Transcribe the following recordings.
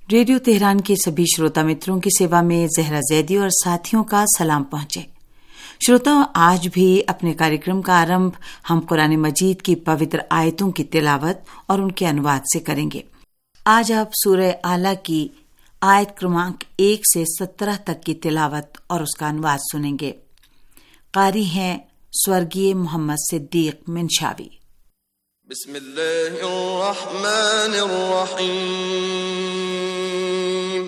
Radio Tehran के सभी श्रोता मित्रों की सेवा में जहरा जैदी और साथियों का सलाम पहुंचे। श्रोताओं, आज भी अपने कार्यक्रम का आरंभ हम कुरान मजीद की पवित्र आयतों की तिलावत और उनके अनुवाद से करेंगे। आज आप सूरह आला की आयत क्रमांक 1 से 17 तक की तिलावत और उसका अनुवाद सुनेंगे। कारी हैं स्वर्गीय मोहम्मद सिद्दीक मिनशावी। बिस्मिल्लाहिर्रहमानिर्रहीम।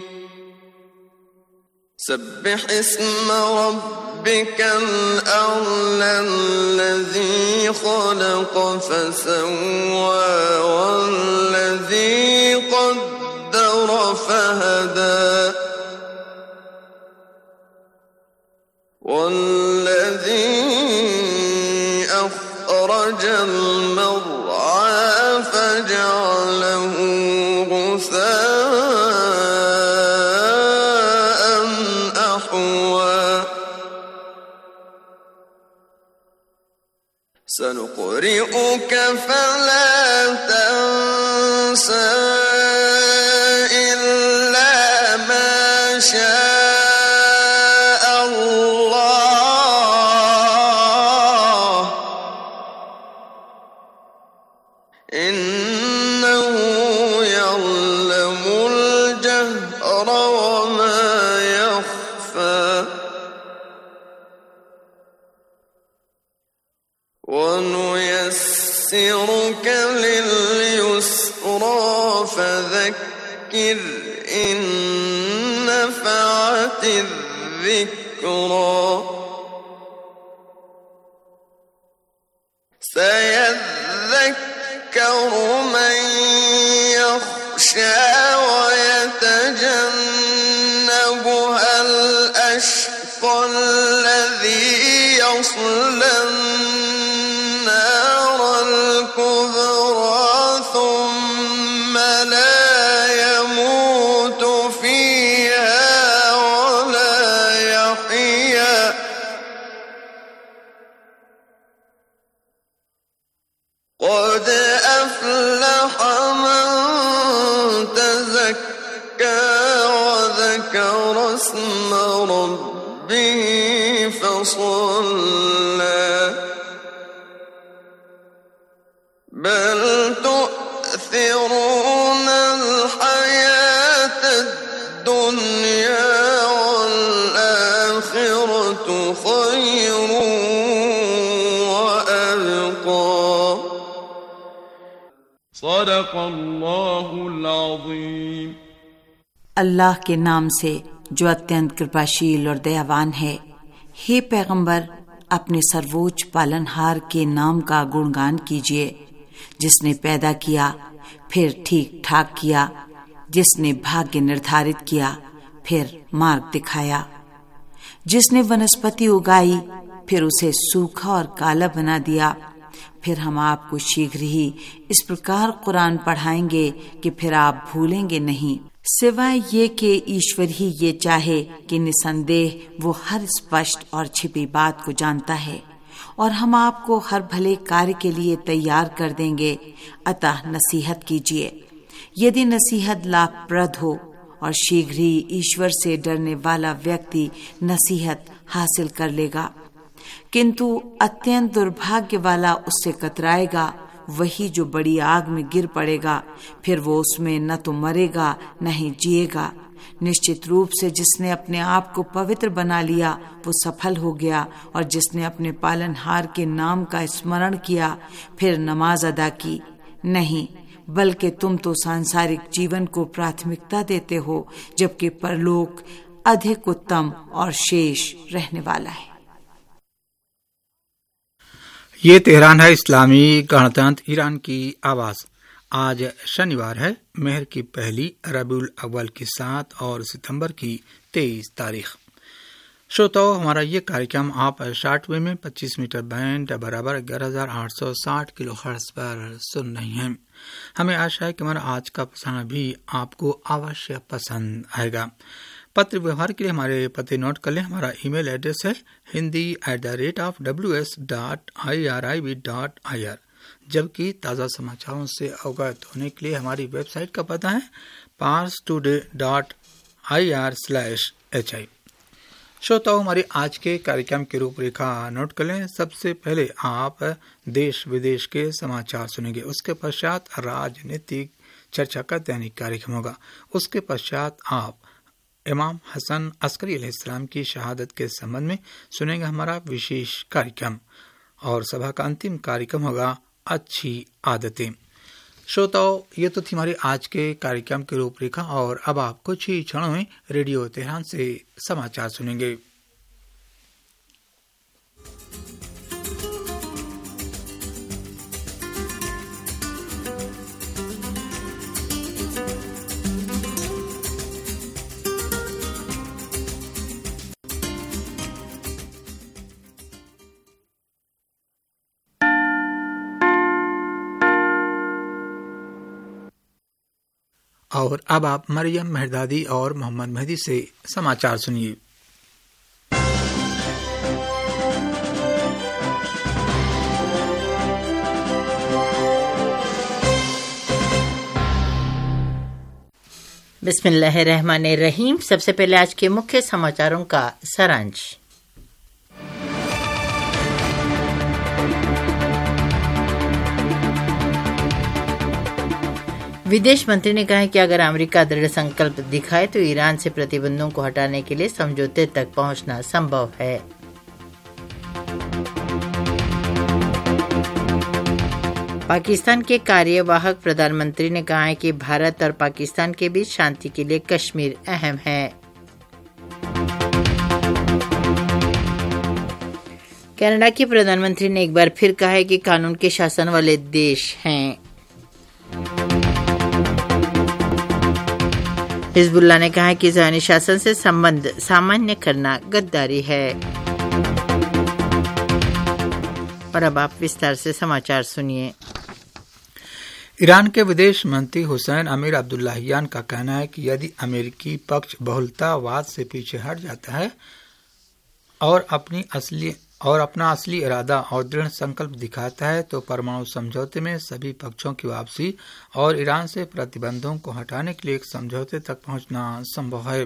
सब्बिह इस्म रब्बिकल अअला अल्लज़ी खलक़ फसव्वा वल्लज़ी क़द्दर फहदा वल्लज़ी अख़रजल मर्अा फजअलहू गुसाअन अहवा सनुक़रिउक फला तंसा इल्ला मा शाअ अल्लाह इन्नहु यअलमुल जहर वमा यख़फा वनुयस्सिरुक लिलयुस्रा फذكر إن نفعت الذكرى سيذكر من يخشى ويتجنبها الأشقى الذي يصلى النار الكبرى ثم لا يموت فيها ولا يحيا قد أفلح من تزكى وذكر اسم ربه فصلى بل تؤثرون الحياة الدنيا والآخرة خير وأبقى صدق الله العظيم। अल्लाह के नाम से जो अत्यंत कृपाशील और दयावान है। हे पैगंबर, अपने सर्वोच्च पालनहार के नाम का गुणगान कीजिए, जिसने पैदा किया फिर ठीक ठाक किया, जिसने भाग्य निर्धारित किया फिर मार्ग दिखाया, जिसने वनस्पति उगाई फिर उसे सूखा और काला बना दिया। फिर हम आपको शीघ्र ही इस प्रकार कुरान पढ़ाएंगे कि फिर आप भूलेंगे नहीं, सिवाय ये कि ईश्वर ही ये चाहे कि निसंदेह वो हर स्पष्ट और छिपी बात को जानता है, और हम आपको हर भले कार्य के लिए तैयार कर देंगे। अतः नसीहत कीजिए, यदि नसीहत लाभप्रद हो, और शीघ्र ही ईश्वर से डरने वाला व्यक्ति नसीहत हासिल कर लेगा। किंतु अत्यंत दुर्भाग्य वाला उससे कतराएगा, वही जो बड़ी आग में गिर पड़ेगा, फिर वो उसमें न तो मरेगा न ही जिएगा। निश्चित रूप से जिसने अपने आप को पवित्र बना लिया वो सफल हो गया, और जिसने अपने पालनहार के नाम का स्मरण किया फिर नमाज अदा की। नहीं, बल्कि तुम तो सांसारिक जीवन को प्राथमिकता देते हो, जबकि परलोक अधिक उत्तम और शेष रहने वाला है। ये तेहरान है इस्लामी गणतंत्र ईरान की आवाज। आज शनिवार है, मेहर की पहली, रबीउल अव्वल की 7 और सितंबर की 23 तारीख। श्रोताओ, हमारा ये कार्यक्रम आप शॉर्टवेव में 25 मीटर बैंड बराबर 11,860 किलोहर्ट्ज पर सुन रहे हैं। हमें आशा है कि हमारा आज का प्रसारण भी आपको अवश्य पसंद आएगा। पत्र व्यवहार के लिए हमारे पते नोट कर लें। हमारा ईमेल एड्रेस है hindi@ws.irib.ir। जबकि ताज़ा समाचारों से अवगत होने के लिए हमारी वेबसाइट का पता है parstoday.ir/hi। श्रोताओं, हमारे आज के कार्यक्रम की रूपरेखा नोट कर लें। सबसे पहले आप देश विदेश के समाचार सुनेंगे, उसके पश्चात राजनीतिक चर्चा का दैनिक कार्यक्रम होगा, उसके पश्चात आप इमाम हसन अस्करी अलैहिस्सलाम की शहादत के संबंध में सुनेंगे हमारा विशेष कार्यक्रम, और सभा का अंतिम कार्यक्रम होगा अच्छी आदतें। श्रोताओं, ये तो थी हमारी आज के कार्यक्रम की रूपरेखा, और अब आप कुछ ही क्षणों में रेडियो तेहरान से समाचार सुनेंगे। और अब आप मरियम मेहरदादी और मोहम्मद मेहदी से समाचार सुनिए। बिस्मिल्लाहिर्रहमानिर्रहीम। सबसे पहले आज के मुख्य समाचारों का सारांश। विदेश मंत्री ने कहा है कि अगर अमेरिका दृढ़ संकल्प दिखाए तो ईरान से प्रतिबंधों को हटाने के लिए समझौते तक पहुंचना संभव है। पाकिस्तान के कार्यवाहक प्रधानमंत्री ने कहा है कि भारत और पाकिस्तान के बीच शांति के लिए कश्मीर अहम है। कनाडा के प्रधानमंत्री ने एक बार फिर कहा है कि कानून के शासन वाले देश हैं। हिजबुल्लाह ने कहा है कि ज़ायनी शासन से संबंध सामान्य करना गद्दारी है। और अब आप विस्तार से समाचार सुनिए। ईरान के विदेश मंत्री हुसैन अमीर अब्दुल्लाहियान का कहना है कि यदि अमेरिकी पक्ष बहुलतावाद से पीछे हट जाता है और अपना असली इरादा और दृढ़ संकल्प दिखाता है तो परमाणु समझौते में सभी पक्षों की वापसी और ईरान से प्रतिबंधों को हटाने के लिए एक समझौते तक पहुंचना संभव है।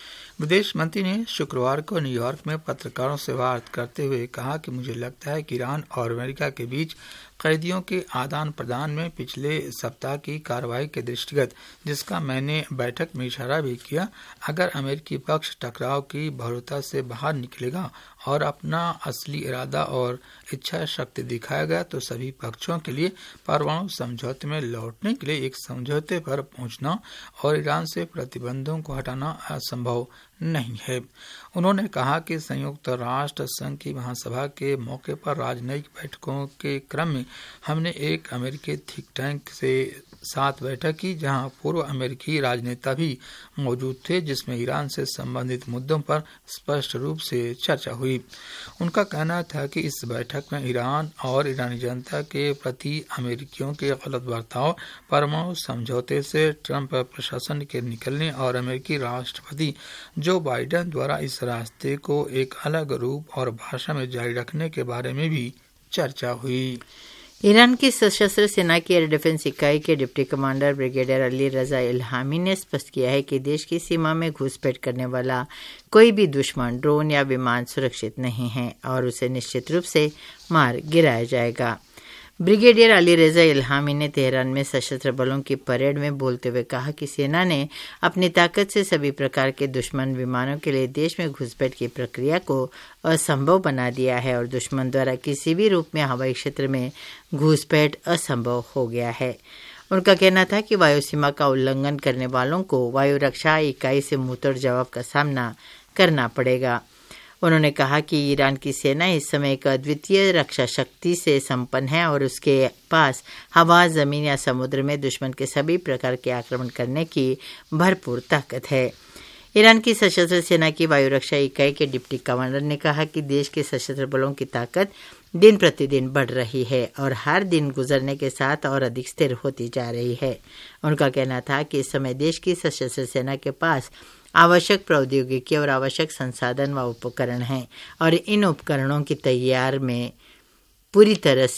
विदेश मंत्री ने शुक्रवार को न्यूयॉर्क में पत्रकारों से बात करते हुए कहा कि मुझे लगता है कि ईरान और अमेरिका के बीच कैदियों के आदान प्रदान में पिछले सप्ताह की कार्रवाई के दृष्टिगत, जिसका मैंने बैठक में इशारा भी किया, अगर अमेरिकी पक्ष टकराव की बहुलता से बाहर निकलेगा और अपना असली इरादा और इच्छा शक्ति दिखाएगा तो सभी पक्षों के लिए परमाणु समझौते में लौटने के लिए एक समझौते पर पहुंचना और ईरान से प्रतिबंधों को हटाना असंभव नहीं है। उन्होंने कहा कि संयुक्त राष्ट्र संघ की महासभा के मौके पर राजनयिक बैठकों के क्रम में हमने एक अमेरिकी थिंक टैंक से साथ बैठक की, जहां पूर्व अमेरिकी राजनेता भी मौजूद थे, जिसमें ईरान से संबंधित मुद्दों पर स्पष्ट रूप से चर्चा हुई। उनका कहना था कि इस बैठक में ईरान और ईरानी जनता के प्रति अमेरिकियों के गलत बर्ताव, परमाणु समझौते से ट्रंप प्रशासन के निकलने और अमेरिकी राष्ट्रपति जो बाइडेन द्वारा इस रास्ते को एक अलग रूप और भाषा में जारी रखने के बारे में भी चर्चा हुई। ईरान की सशस्त्र सेना की एयर डिफेंस इकाई के deputy commander brigadier Ali Reza Ilhami ने स्पष्ट किया है कि देश की सीमा में घुसपैठ करने वाला कोई भी दुश्मन ड्रोन या विमान सुरक्षित नहीं है और उसे निश्चित रूप से मार गिराया जाएगा। ब्रिगेडियर अली रजा इल्हामी ने तेहरान में सशस्त्र बलों की परेड में बोलते हुए कहा कि सेना ने अपनी ताकत से सभी प्रकार के दुश्मन विमानों के लिए देश में घुसपैठ की प्रक्रिया को असंभव बना दिया है और दुश्मन द्वारा किसी भी रूप में हवाई क्षेत्र में घुसपैठ असंभव हो गया है। उनका कहना था कि वायु सीमा का उल्लंघन करने वालों को वायु रक्षा इकाई से मुंहतोड़ जवाब का सामना करना पड़ेगा। उन्होंने कहा कि ईरान की सेना इस समय एक अद्वितीय रक्षा शक्ति से संपन्न है और उसके पास हवा, जमीन या समुद्र में दुश्मन के सभी प्रकार के आक्रमण करने की भरपूर ताकत है। ईरान की सशस्त्र सेना की वायु रक्षा इकाई के डिप्टी कमांडर ने कहा कि देश के सशस्त्र बलों की ताकत दिन प्रतिदिन बढ़ रही है और हर दिन गुजरने के साथ और अधिक स्थिर होती जा रही है। उनका कहना था कि इस समय देश की सशस्त्र सेना के पास आवश्यक प्रौद्योगिकी और आवश्यक संसाधन व उपकरण हैं और इन उपकरणों की तैयार में पूरी तरह से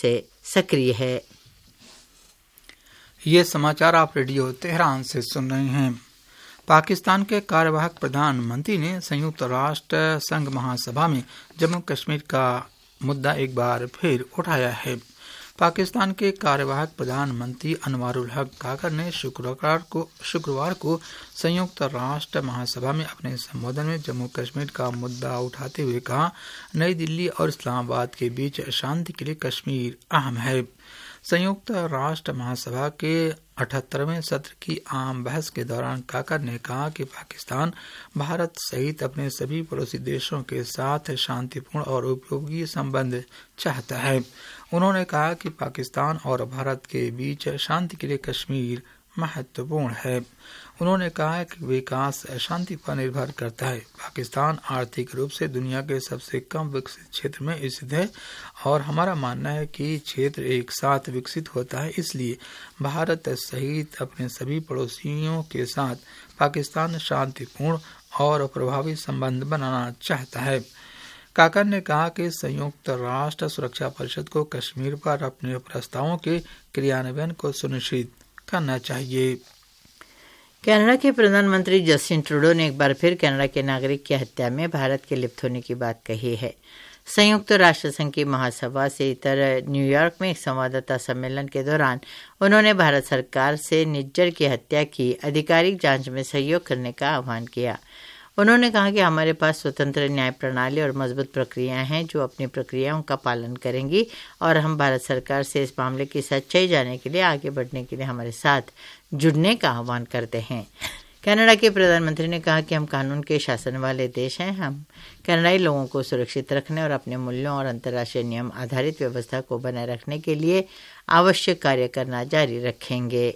सक्रिय है। ये समाचार आप रेडियो तेहरान से सुन रहे हैं। पाकिस्तान के कार्यवाहक प्रधानमंत्री ने संयुक्त राष्ट्र संघ महासभा में जम्मू कश्मीर का मुद्दा एक बार फिर उठाया है। पाकिस्तान के कार्यवाहक प्रधानमंत्री अनवारुल हक काकर ने शुक्रवार को संयुक्त राष्ट्र महासभा में अपने संबोधन में जम्मू कश्मीर का मुद्दा उठाते हुए कहा, नई दिल्ली और इस्लामाबाद के बीच शांति के लिए कश्मीर अहम है। संयुक्त राष्ट्र महासभा के 78वें सत्र की आम बहस के दौरान काकर ने कहा कि पाकिस्तान भारत सहित अपने सभी पड़ोसी देशों के साथ शांतिपूर्ण और उपयोगी संबंध चाहता है। उन्होंने कहा कि पाकिस्तान और भारत के बीच शांति के लिए कश्मीर महत्वपूर्ण है। उन्होंने कहा कि विकास शांति पर निर्भर करता है। पाकिस्तान आर्थिक रूप से दुनिया के सबसे कम विकसित क्षेत्र में स्थित है और हमारा मानना है कि क्षेत्र एक साथ विकसित होता है, इसलिए भारत सहित अपने सभी पड़ोसियों के साथ पाकिस्तान शांतिपूर्ण और प्रभावी संबंध बनाना चाहता है। काकर ने कहा कि संयुक्त राष्ट्र सुरक्षा परिषद को कश्मीर पर अपने प्रस्तावों के क्रियान्वयन को सुनिश्चित करना चाहिए। कनाडा के प्रधानमंत्री जस्टिन ट्रूडो ने एक बार फिर कनाडा के नागरिक की हत्या में भारत के लिप्त होने की बात कही है। संयुक्त राष्ट्र संघ की महासभा से इतर न्यूयॉर्क में एक संवाददाता सम्मेलन के दौरान उन्होंने भारत सरकार से निज्जर की हत्या की आधिकारिक जांच में सहयोग करने का आह्वान किया। उन्होंने कहा कि हमारे पास स्वतंत्र न्याय प्रणाली और मजबूत प्रक्रियाएं हैं जो अपनी प्रक्रियाओं का पालन करेंगी और हम भारत सरकार से इस मामले की सच्चाई जानने के लिए आगे बढ़ने के लिए हमारे साथ जुड़ने का आह्वान करते हैं। कनाडा के प्रधानमंत्री ने कहा कि हम कानून के शासन वाले देश हैं। हम कनाडाई लोगों को सुरक्षित रखने और अपने मूल्यों और अंतर्राष्ट्रीय नियम आधारित व्यवस्था को बनाए रखने के लिए आवश्यक कार्य करना जारी रखेंगे।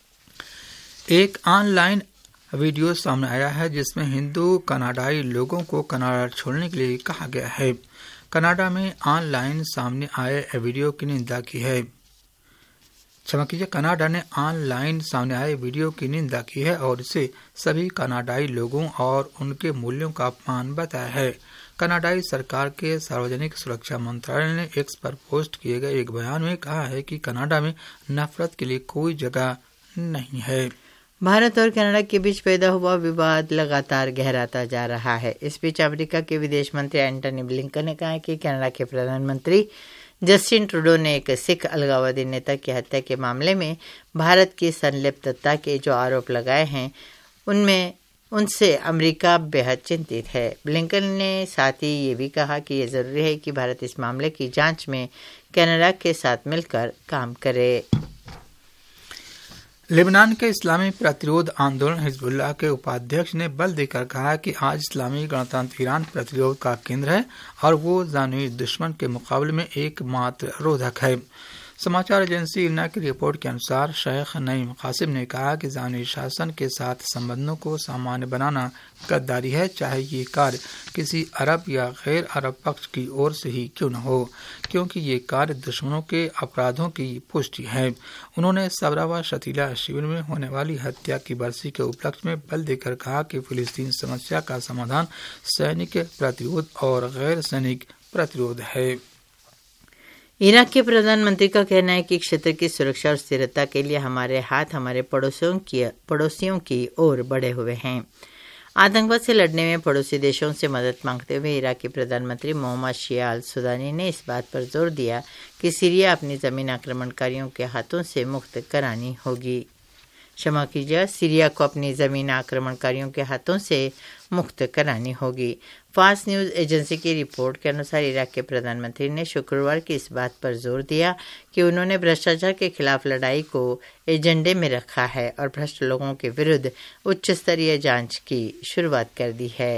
एक ऑनलाइन वीडियो सामने आया है जिसमें हिंदू कनाडाई लोगों को कनाडा छोड़ने के लिए कहा गया है। कनाडा में ऑनलाइन सामने आए वीडियो की निंदा की है। क्षमा कीजिए, कनाडा ने ऑनलाइन सामने आए वीडियो की निंदा की है और इसे सभी कनाडाई लोगों और उनके मूल्यों का अपमान बताया है। कनाडाई सरकार के सार्वजनिक सुरक्षा मंत्रालय ने एक्स पर पोस्ट किए गए एक बयान में कहा है कि कनाडा में नफरत के लिए कोई जगह नहीं है। भारत और कनाडा के बीच पैदा हुआ विवाद लगातार गहराता जा रहा है। इस बीच अमेरिका के विदेश मंत्री एंटनी ब्लिंकन ने कहा है कि कनाडा के प्रधानमंत्री जस्टिन ट्रूडो ने एक सिख अलगाववादी नेता की हत्या के मामले में भारत की संलिप्तता के जो आरोप लगाए हैं उनसे अमेरिका बेहद चिंतित है। ब्लिंकन ने साथ ही ये भी कहा कि ये जरूरी है कि भारत इस मामले की जांच में कनाडा के साथ मिलकर काम करे। लेबनान के इस्लामी प्रतिरोध आंदोलन हिजबुल्लाह के उपाध्यक्ष ने बल देकर कहा कि आज इस्लामी गणतंत्र ईरान प्रतिरोध का केंद्र है और वो जानवी दुश्मन के मुकाबले में एकमात्र रोधक है। समाचार एजेंसी इरना की रिपोर्ट के अनुसार शेख नईम कासिम ने कहा कि जानवी शासन के साथ संबंधों को सामान्य बनाना गद्दारी है, चाहे ये कार्य किसी अरब या गैर अरब पक्ष की ओर से ही क्यों न हो, क्योंकि ये कार्य दुश्मनों के अपराधों की पुष्टि है। उन्होंने सबरा व शतीला शिविर में होने वाली हत्या की बरसी के उपलक्ष्य में बल देकर कहा कि फिलिस्तीन समस्या का समाधान सैनिक प्रतिरोध और गैर सैनिक प्रतिरोध है। इराक के प्रधानमंत्री का कहना है कि क्षेत्र की सुरक्षा और स्थिरता के लिए हमारे हाथ हमारे पड़ोसियों की ओर बढ़े हुए हैं। आतंकवाद से लड़ने में पड़ोसी देशों से मदद मांगते हुए इराकी प्रधानमंत्री मोहम्मद शिया अल सुदानी ने इस बात पर जोर दिया कि सीरिया अपनी जमीन आक्रमणकारियों के हाथों से मुक्त करानी होगी। क्षमा कीजिए, सीरिया को अपनी जमीन आक्रमणकारियों के हाथों से मुक्त करानी होगी। फास्ट न्यूज एजेंसी की रिपोर्ट के अनुसार इराक के प्रधानमंत्री ने शुक्रवार की इस बात पर जोर दिया कि उन्होंने भ्रष्टाचार के खिलाफ लड़ाई को एजेंडे में रखा है और भ्रष्ट लोगों के विरुद्ध उच्च स्तरीय जांच की शुरुआत कर दी है।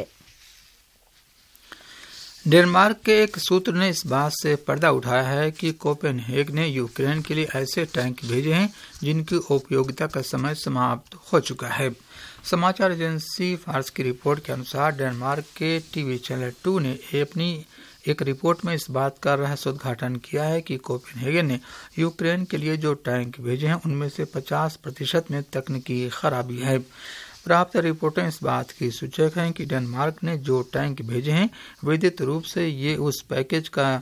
डेनमार्क के एक सूत्र ने इस बात से पर्दा उठाया है कि कोपेनहेग ने यूक्रेन के लिए ऐसे टैंक भेजे हैं जिनकी उपयोगिता का समय समाप्त हो चुका है। समाचार एजेंसी फार्स की रिपोर्ट के अनुसार डेनमार्क के टीवी चैनल 2 ने अपनी एक रिपोर्ट में इस बात का रहस्योद्घाटन किया है कि कोपेनहेगन ने यूक्रेन के लिए जो टैंक भेजे हैं उनमें से 50% में तकनीकी खराबी है। प्राप्त रिपोर्टें इस बात की सूचक हैं कि डेनमार्क ने जो टैंक भेजे हैं विद्युत रूप से ये उस पैकेज का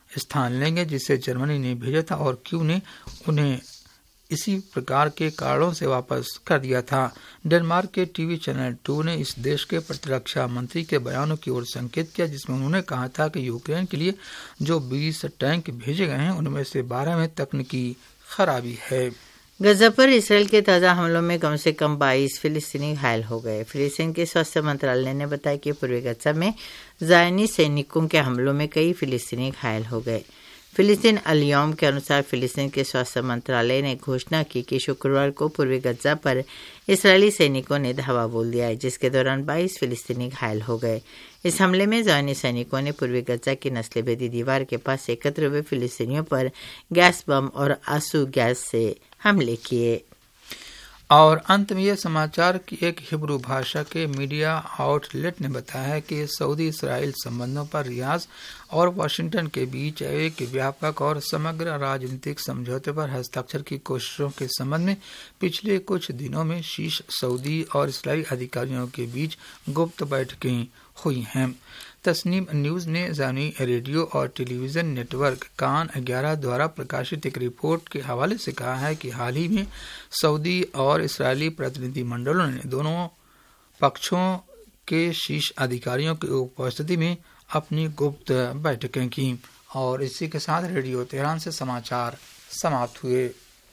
स्थान लेंगे जिसे जर्मनी ने भेजा था और क्यू ने उन्हें इसी प्रकार के कारणों से वापस कर दिया था। डेनमार्क के टीवी चैनल 2 ने इस देश के प्रतिरक्षा मंत्री के बयानों की ओर संकेत किया, जिसमें उन्होंने कहा था कि यूक्रेन के लिए जो 20 टैंक भेजे गए हैं उनमें से 12 में तकनीकी खराबी है। गजा पर इसराइल के ताज़ा हमलों में कम से कम 22 फिलिस्तीनी घायल हो गए। फिलिस्तीन के स्वास्थ्य मंत्रालय ने बताया कि पूर्वी गजा में ज़ायनी सैनिकों के हमलों में कई फिलिस्तीनी घायल हो गए। फिलिस्तीन अल-यौम के अनुसार फिलिस्तीन के स्वास्थ्य मंत्रालय ने घोषणा की कि शुक्रवार को पूर्वी गजा पर इसराइली सैनिकों ने धावा बोल दिया है, जिसके दौरान 22 फिलिस्तीनी घायल हो गए। इस हमले में ज़ायनी सैनिकों ने पूर्वी गजा की नस्लभेदी दीवार के पास एकत्र हुए फिलिस्तीनियों पर गैस बम और आंसू गैस से हमले किए। और अंत में यह समाचार कि एक हिब्रू भाषा के मीडिया आउटलेट ने बताया है कि सऊदी इसराइल संबंधों पर रियाद और वाशिंगटन के बीच एक व्यापक और समग्र राजनीतिक समझौते पर हस्ताक्षर की कोशिशों के संबंध में पिछले कुछ दिनों में शीर्ष सऊदी और इस्राइली अधिकारियों के बीच गुप्त बैठकें हुई हैं। तस्नीम न्यूज ने जानी रेडियो और टेलीविजन नेटवर्क कान 11 द्वारा प्रकाशित एक रिपोर्ट के हवाले से कहा है कि हाल ही में सऊदी और इस्राएली प्रतिनिधि मंडलों ने दोनों पक्षों के शीर्ष अधिकारियों की उपस्थिति में अपनी गुप्त बैठकें की। और इसी के साथ रेडियो तेहरान से समाचार समाप्त हुए।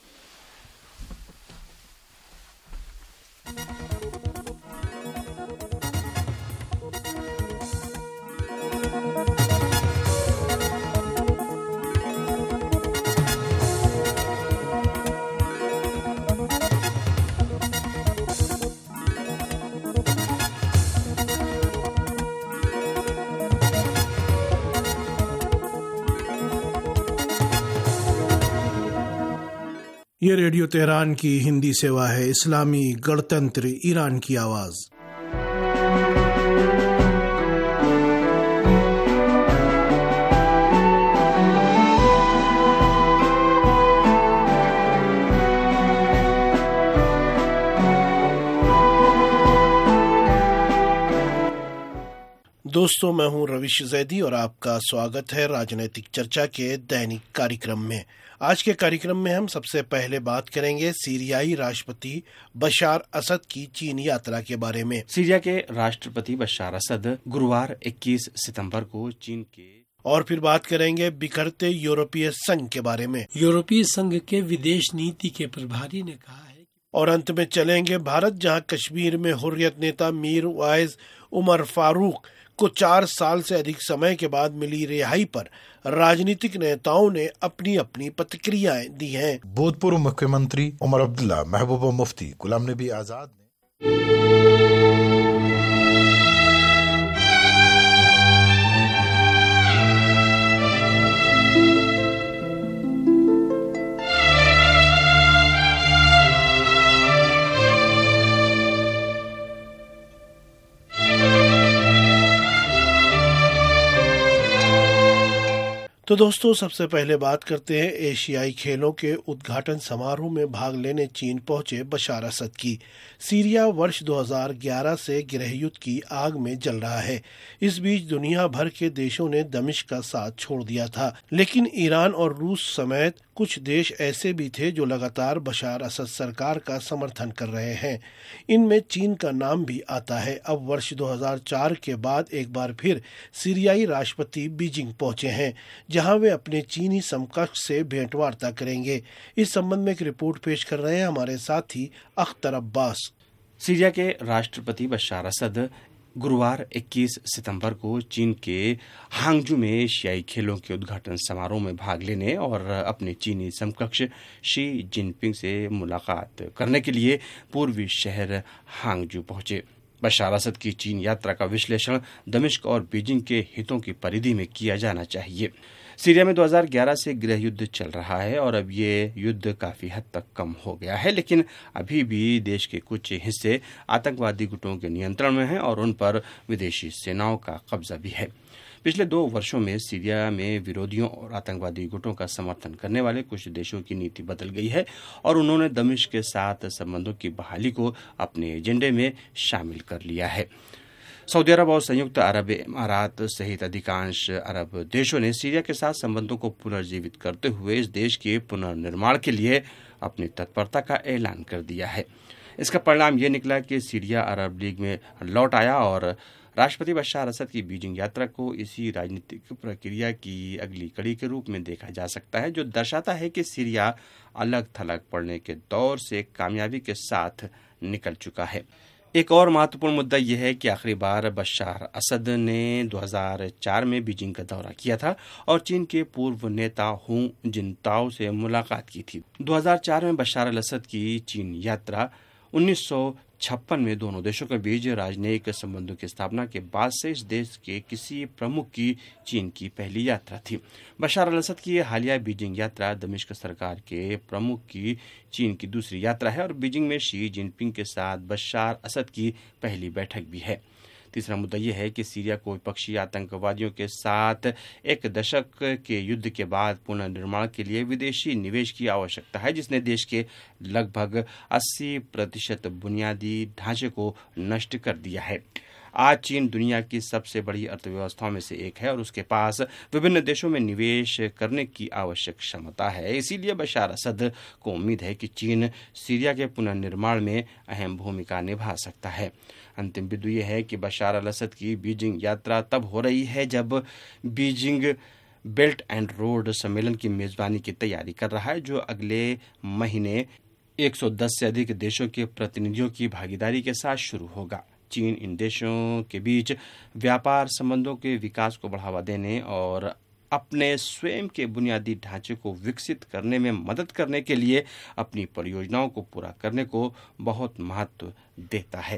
ये रेडियो तेहरान की हिंदी सेवा है। इस्लामी गणतंत्र ईरान की आवाज़। दोस्तों, मैं हूं रविश जैदी और आपका स्वागत है राजनीतिक चर्चा के दैनिक कार्यक्रम में। आज के कार्यक्रम में हम सबसे पहले बात करेंगे सीरियाई राष्ट्रपति बशार असद की चीन यात्रा के बारे में। सीरिया के राष्ट्रपति बशार असद गुरुवार 21 सितंबर को चीन के और फिर बात करेंगे बिखरते यूरोपीय संघ के बारे में। यूरोपीय संघ के विदेश नीति के प्रभारी ने कहा है। और अंत में चलेंगे भारत, जहां कश्मीर में हुर्रियत नेता मीर वाइज उमर फारूक को 4 साल से अधिक समय के बाद मिली रिहाई पर राजनीतिक नेताओं ने अपनी अपनी प्रतिक्रियाएं दी हैं। भूतपूर्व मुख्यमंत्री उमर अब्दुल्ला, महबूबा मुफ्ती, गुलाम नबी आजाद ने तो दोस्तों, सबसे पहले बात करते हैं एशियाई खेलों के उद्घाटन समारोह में भाग लेने चीन पहुंचे बशार असद की। सीरिया वर्ष 2011 से गृहयुद्ध की आग में जल रहा है। इस बीच दुनिया भर के देशों ने दमिश्क का साथ छोड़ दिया था, लेकिन ईरान और रूस समेत कुछ देश ऐसे भी थे जो लगातार बशार असद सरकार का समर्थन कर रहे हैं। इनमें चीन का नाम भी आता है। अब वर्ष 2004 के बाद एक बार फिर सीरियाई राष्ट्रपति बीजिंग पहुंचे हैं, जहां वे अपने चीनी समकक्ष से भेंटवार्ता करेंगे। इस संबंध में एक रिपोर्ट पेश कर रहे हैं हमारे साथी अख्तर अब्बास। सीरिया के राष्ट्रपति बशार असद गुरुवार 21 सितंबर को चीन के हांगजू में एशियाई खेलों के उद्घाटन समारोह में भाग लेने और अपने चीनी समकक्ष शी जिनपिंग से मुलाकात करने के लिए पूर्वी शहर हांगजू पहुंचे। बशार असद की चीन यात्रा का विश्लेषण दमिश्क और बीजिंग के हितों की परिधि में किया जाना चाहिए। सीरिया में 2011 से गृह युद्ध चल रहा है और अब ये युद्ध काफी हद तक कम हो गया है, लेकिन अभी भी देश के कुछ हिस्से आतंकवादी गुटों के नियंत्रण में हैं और उन पर विदेशी सेनाओं का कब्जा भी है। पिछले 2 वर्षों में सीरिया में विरोधियों और आतंकवादी गुटों का समर्थन करने वाले कुछ देशों की नीति बदल गई है और उन्होंने दमिश्क के साथ संबंधों की बहाली को अपने एजेंडे में शामिल कर लिया है। सऊदी अरब और संयुक्त अरब इमारात सहित अधिकांश अरब देशों ने सीरिया के साथ संबंधों को पुनर्जीवित करते हुए इस देश के पुनर्निर्माण के लिए अपनी तत्परता का ऐलान कर दिया है। इसका परिणाम ये निकला कि सीरिया अरब लीग में लौट आया और राष्ट्रपति बशर असद की बीजिंग यात्रा को इसी राजनीतिक प्रक्रिया की अगली कड़ी के रूप में देखा जा सकता है, जो दर्शाता है कि सीरिया अलग थलग पड़ने के दौर से कामयाबी के साथ निकल चुका है। एक और महत्वपूर्ण मुद्दा यह है कि आखिरी बार बशर असद ने 2004 में बीजिंग का दौरा किया था और चीन के पूर्व नेता हू जिनताओ से मुलाकात की थी। 2004 में बशर अल असद की चीन यात्रा 1956 में दोनों देशों के बीच राजनयिक संबंधों की स्थापना के बाद से इस देश के किसी प्रमुख की चीन की पहली यात्रा थी। बशर अल असद की हालिया बीजिंग यात्रा दमिश्क सरकार के प्रमुख की चीन की दूसरी यात्रा है और बीजिंग में शी जिनपिंग के साथ बशर असद की पहली बैठक भी है। तीसरा मुद्दा यह है कि सीरिया को विपक्षी आतंकवादियों के साथ एक दशक के युद्ध के बाद पुनर्निर्माण के लिए विदेशी निवेश की आवश्यकता है, जिसने देश के लगभग 80% बुनियादी ढांचे को नष्ट कर दिया है। आज चीन दुनिया की सबसे बड़ी अर्थव्यवस्थाओं में से एक है और उसके पास विभिन्न देशों में निवेश करने की आवश्यक क्षमता है। इसीलिए बशर असद को उम्मीद है कि चीन सीरिया के पुनर्निर्माण में अहम भूमिका निभा सकता है। अंतिम बिंदु यह है कि बशर अल असद की बीजिंग यात्रा तब हो रही है जब बीजिंग बेल्ट एंड रोड सम्मेलन की मेजबानी की तैयारी कर रहा है, जो अगले महीने 110 से अधिक देशों के प्रतिनिधियों की भागीदारी के साथ शुरू होगा। चीन इन देशों के बीच व्यापार संबंधों के विकास को बढ़ावा देने और अपने स्वयं के बुनियादी ढांचे को विकसित करने में मदद करने के लिए अपनी परियोजनाओं को पूरा करने को बहुत महत्व देता है।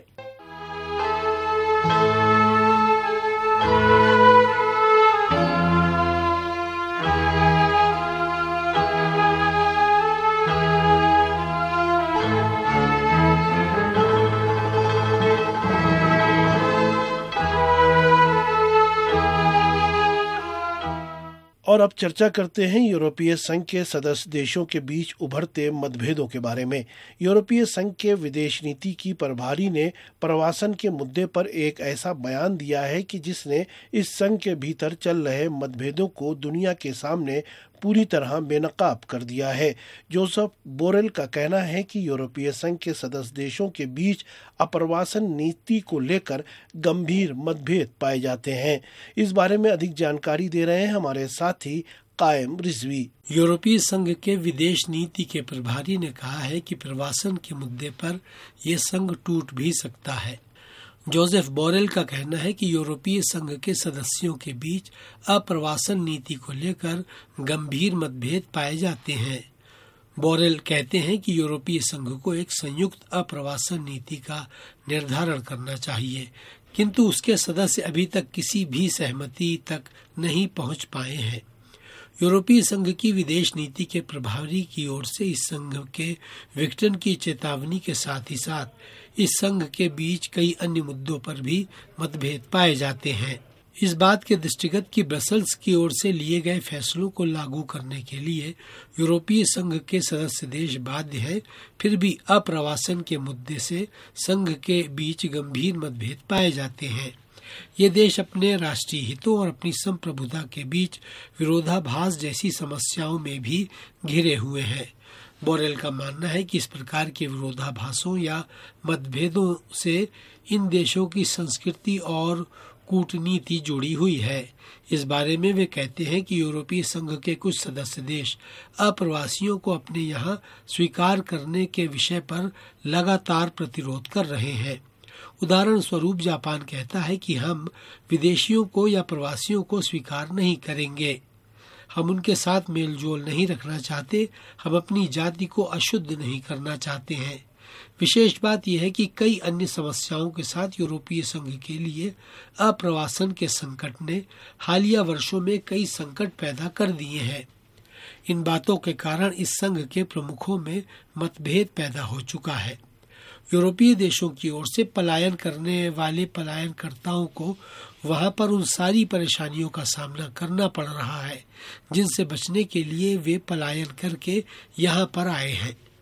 और अब चर्चा करते हैं यूरोपीय संघ के सदस्य देशों के बीच उभरते मतभेदों के बारे में। यूरोपीय संघ के विदेश नीति की प्रभारी ने प्रवासन के मुद्दे पर एक ऐसा बयान दिया है कि जिसने इस संघ के भीतर चल रहे मतभेदों को दुनिया के सामने पूरी तरह बेनकाब कर दिया है। जोसेफ बोरेल का कहना है कि यूरोपीय संघ के सदस्य देशों के बीच अप्रवासन नीति को लेकर गंभीर मतभेद पाए जाते हैं। इस बारे में अधिक जानकारी दे रहे हैं हमारे साथी कायम रिजवी। यूरोपीय संघ के विदेश नीति के प्रभारी ने कहा है कि प्रवासन के मुद्दे पर यह संघ टूट भी सकता है। जोसेफ बोरेल का कहना है कि यूरोपीय संघ के सदस्यों के बीच अप्रवासन नीति को लेकर गंभीर मतभेद पाए जाते हैं। बोरेल कहते हैं कि यूरोपीय संघ को एक संयुक्त अप्रवासन नीति का निर्धारण करना चाहिए, किंतु उसके सदस्य अभी तक किसी भी सहमति तक नहीं पहुंच पाए हैं। यूरोपीय संघ की विदेश नीति के प्रभारी की ओर से इस संघ के विघटन की चेतावनी के साथ ही साथ इस संघ के बीच कई अन्य मुद्दों पर भी मतभेद पाए जाते हैं। इस बात के दृष्टिगत कि ब्रसल्स की ओर से लिए गए फैसलों को लागू करने के लिए यूरोपीय संघ के सदस्य देश बाध्य है, फिर भी अप्रवासन के मुद्दे से संघ के बीच गंभीर मतभेद पाए जाते हैं। ये देश अपने राष्ट्रीय हितों और अपनी संप्रभुता के बीच विरोधाभास जैसी समस्याओं में भी घिरे हुए हैं। बोरेल का मानना है कि इस प्रकार के विरोधाभासों या मतभेदों से इन देशों की संस्कृति और कूटनीति जुड़ी हुई है। इस बारे में वे कहते हैं कि यूरोपीय संघ के कुछ सदस्य देश अप्रवासियों को अपने यहाँ स्वीकार करने के विषय पर लगातार प्रतिरोध कर रहे हैं। उदाहरण स्वरूप जापान कहता है कि हम विदेशियों को या प्रवासियों को स्वीकार नहीं करेंगे, हम उनके साथ मेलजोल नहीं रखना चाहते, हम अपनी जाति को अशुद्ध नहीं करना चाहते हैं। विशेष बात यह है कि कई अन्य समस्याओं के साथ यूरोपीय संघ के लिए अप्रवासन के संकट ने हालिया वर्षों में कई संकट पैदा कर दिए हैं। इन बातों के कारण इस संघ के प्रमुखों में मतभेद पैदा हो चुका है। यूरोपीय देशों की ओर से पलायन करने वाले पलायनकर्ताओं को वहां पर उन सारी परेशानियों का सामना करना पड़ रहा है जिनसे बचने के लिए वे पलायन करके यहाँ पर आए हैं।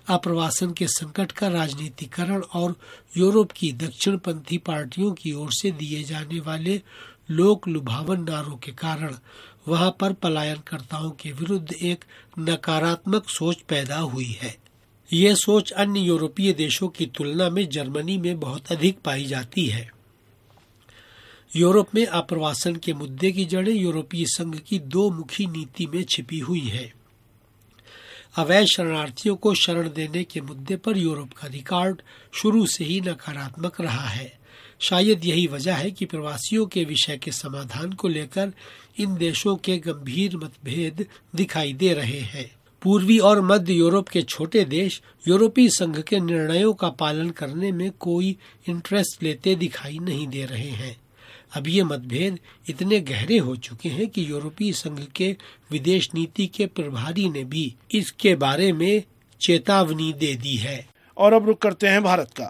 आप्रवासन के संकट का राजनीतिकरण और यूरोप की दक्षिणपंथी पार्टियों की ओर से दिए जाने वाले लोक लुभावन नारों के कारण वहां पर पलायनकर्ताओं के विरुद्ध एक नकारात्मक सोच पैदा हुई है। यह सोच अन्य यूरोपीय देशों की तुलना में जर्मनी में बहुत अधिक पाई जाती है। यूरोप में आप्रवासन के मुद्दे की जड़ें यूरोपीय संघ की दो मुखी नीति में छिपी हुई है। अवैध शरणार्थियों को शरण देने के मुद्दे पर यूरोप का रिकॉर्ड शुरू से ही नकारात्मक रहा है। शायद यही वजह है कि प्रवासियों के विषय के समाधान को लेकर इन देशों के गंभीर मतभेद दिखाई दे रहे हैं। पूर्वी और मध्य यूरोप के छोटे देश यूरोपीय संघ के निर्णयों का पालन करने में कोई इंटरेस्ट लेते दिखाई नहीं दे रहे हैं। अब ये मतभेद इतने गहरे हो चुके हैं कि यूरोपीय संघ के विदेश नीति के प्रभारी ने भी इसके बारे में चेतावनी दे दी है। और अब रुक करते हैं भारत का।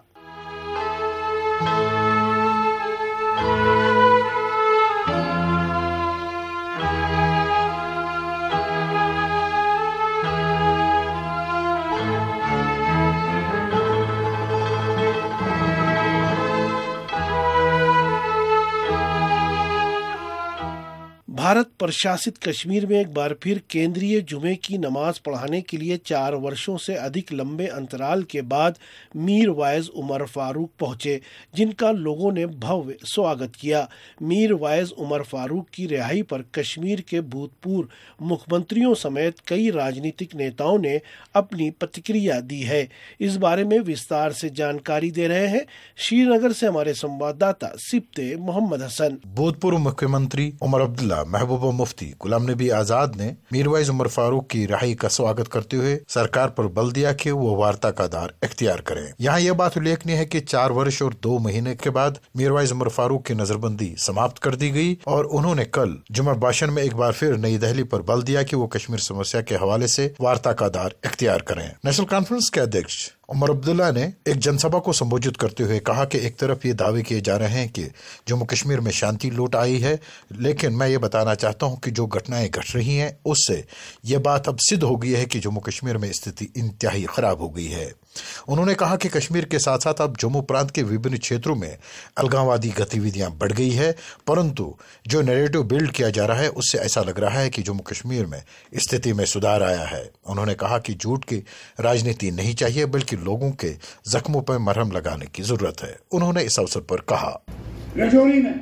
भारत प्रशासित कश्मीर में एक बार फिर केंद्रीय जुमे की नमाज पढ़ाने के लिए 4 वर्षों से अधिक लंबे अंतराल के बाद मीर वाइज उमर फारूक पहुंचे, जिनका लोगों ने भव्य स्वागत किया। मीर वाइज उमर फारूक की रिहाई पर कश्मीर के भूतपूर्व मुख्यमंत्रियों समेत कई राजनीतिक नेताओं ने अपनी प्रतिक्रिया दी है। इस बारे में विस्तार से जानकारी दे रहे हैं श्रीनगर से हमारे संवाददाता सिप्ते मोहम्मद हसन। भूतपूर्व मुख्यमंत्री उमर अब्दुल्ला, महबूबा मुफ्ती, गुलाम नबी आजाद ने मीरवाइज उमर फारूक की रिहाई का स्वागत करते हुए सरकार पर बल दिया कि वो वार्ता का दार इख्तियार करें। यहाँ यह बात उल्लेखनीय है कि 4 वर्ष और 2 महीने के बाद मीरवाइज उमर फारूक की नजरबंदी समाप्त कर दी गई और उन्होंने कल जुमा भाषण में एक बार फिर नई दिल्ली पर बल दिया कि वो कश्मीर समस्या के हवाले से वार्ता का दार इख्तियार करें। नेशनल कॉन्फ्रेंस के अध्यक्ष उमर अब्दुल्ला ने एक जनसभा को संबोधित करते हुए कहा कि एक तरफ ये दावे किए जा रहे हैं कि जम्मू कश्मीर में शांति लौट आई है, लेकिन मैं ये बताना चाहता हूं कि जो घटनाएं घट रही हैं उससे ये बात अब सिद्ध हो गई है कि जम्मू कश्मीर में स्थिति इंतहाई खराब हो गई है। उन्होंने कहा कि कश्मीर के साथ साथ अब जम्मू प्रांत के विभिन्न क्षेत्रों में अलगाववादी गतिविधियां बढ़ गई है, परंतु जो नैरेटिव बिल्ड किया जा रहा है उससे ऐसा लग रहा है कि जम्मू कश्मीर में स्थिति में सुधार आया है। उन्होंने कहा कि झूठ की राजनीति नहीं चाहिए बल्कि लोगों के जख्मों पर मरहम लगाने की जरूरत है। उन्होंने इस अवसर पर कहा, रजौरी में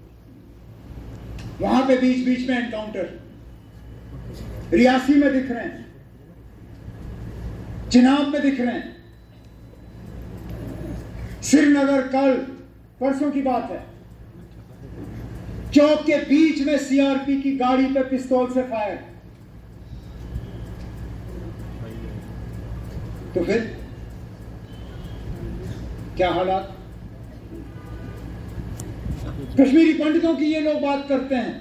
वहां पे बीच में एनकाउंटर, रियासी में दिख रहे हैं, चिनाब में दिख रहे हैं, श्रीनगर कल परसों की बात है, चौक के बीच में सीआरपी की गाड़ी पे पिस्तौल से फायर। तो फिर क्या हालात? कश्मीरी पंडितों की ये लोग बात करते हैं,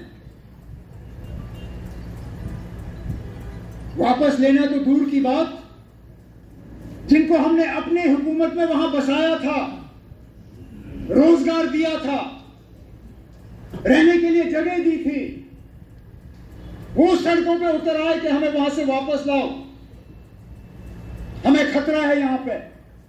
वापस लेना तो दूर की बात, जिनको हमने अपने हुकूमत में वहां बसाया था, रोजगार दिया था, रहने के लिए जगह दी थी, वो सड़कों पे उतर आए कि हमें वहां से वापस लाओ, हमें खतरा है यहां पे,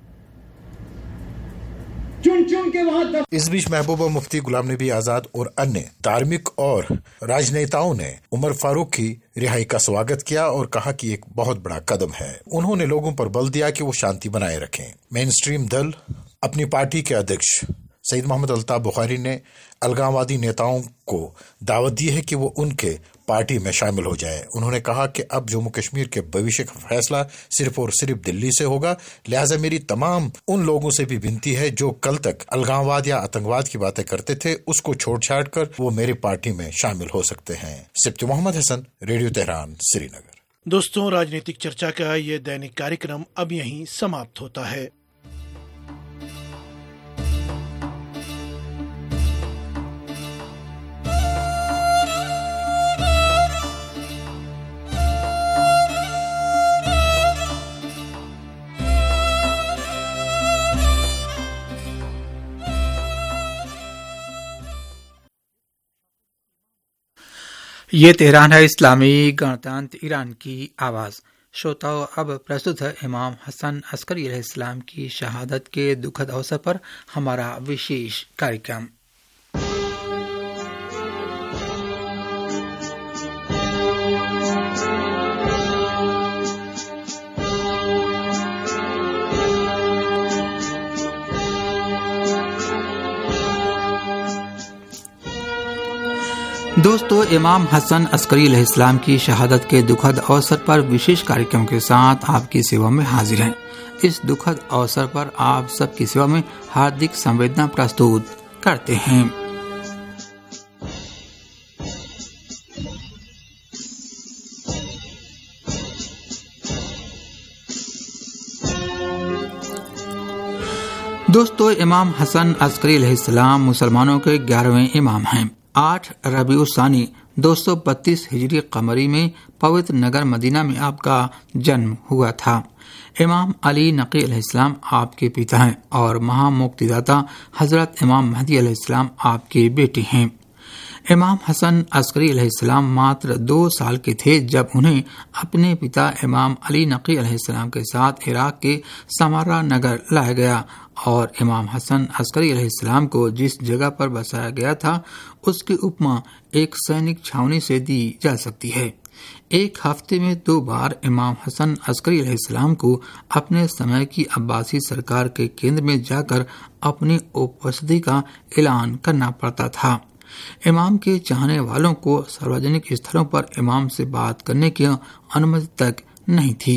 चुन के वहां। इस बीच महबूबा मुफ्ती, गुलाम नबी आजाद और अन्य धार्मिक और राजनेताओं ने उमर फारूक की रिहाई का स्वागत किया और कहा कि एक बहुत बड़ा कदम है। उन्होंने लोगों पर बल दिया कि वो शांति बनाए रखें। मेन स्ट्रीम दल अपनी पार्टी के अध्यक्ष सईद मोहम्मद अल्ताफ बुखारी ने अलगाववादी नेताओं को दावत दी है कि वो उनके पार्टी में शामिल हो जाएं। उन्होंने कहा कि अब जम्मू कश्मीर के भविष्य का फैसला सिर्फ और सिर्फ दिल्ली से होगा, लिहाजा मेरी तमाम उन लोगों से भी विनती है जो कल तक अलगाववाद या आतंकवाद की बातें करते थे, उसको छोड़ छाड़ कर वो मेरी पार्टी में शामिल हो सकते हैं। Sibte Mohammad Hasan, radio Tehran, Srinagar. दोस्तों, राजनीतिक चर्चा का ये दैनिक कार्यक्रम अब यहीं समाप्त होता है। ये तेहरान है, इस्लामी गणतंत्र ईरान की आवाज़। श्रोताओं, अब प्रस्तुत है इमाम हसन अस्करी अलैहिस्सलाम की शहादत के दुखद अवसर पर हमारा विशेष कार्यक्रम। दोस्तों, इमाम हसन अस्करी अलैहिस्सलाम की शहादत के दुखद अवसर पर विशेष कार्यक्रम के साथ आपकी सेवा में हाजिर हैं। इस दुखद अवसर पर आप सबकी सेवा में हार्दिक संवेदना प्रस्तुत करते हैं। दोस्तों, इमाम हसन अस्करी अलैहिस्सलाम मुसलमानों के 11वें इमाम हैं। 8 रबीउल सानी 232 हिजरी कमरी में पवित्र नगर मदीना में आपका जन्म हुआ था। इमाम अली नकी अलैहिस्सलाम आपके पिता हैं और महामुक्तिदाता हजरत इमाम महदी अलैहिस्सलाम आपके बेटे हैं। इमाम हसन अस्करी अलैहिस्सलाम मात्र 2 साल के थे जब उन्हें अपने पिता इमाम अली नकी अलैहिस्सलाम के साथ इराक के समारा नगर लाया गया और इमाम हसन अस्करी अलैहिस्सलाम को जिस जगह पर बसाया गया था उसकी उपमा एक सैनिक छावनी से दी जा सकती है। एक हफ्ते में 2 बार इमाम हसन अस्करी अलैहिस्सलाम को अपने समय की अब्बासी सरकार के केंद्र में जाकर अपनी उपस्थिति का ऐलान करना पड़ता था। इमाम के चाहने वालों को सार्वजनिक स्थलों पर इमाम से बात करने की अनुमति तक नहीं थी।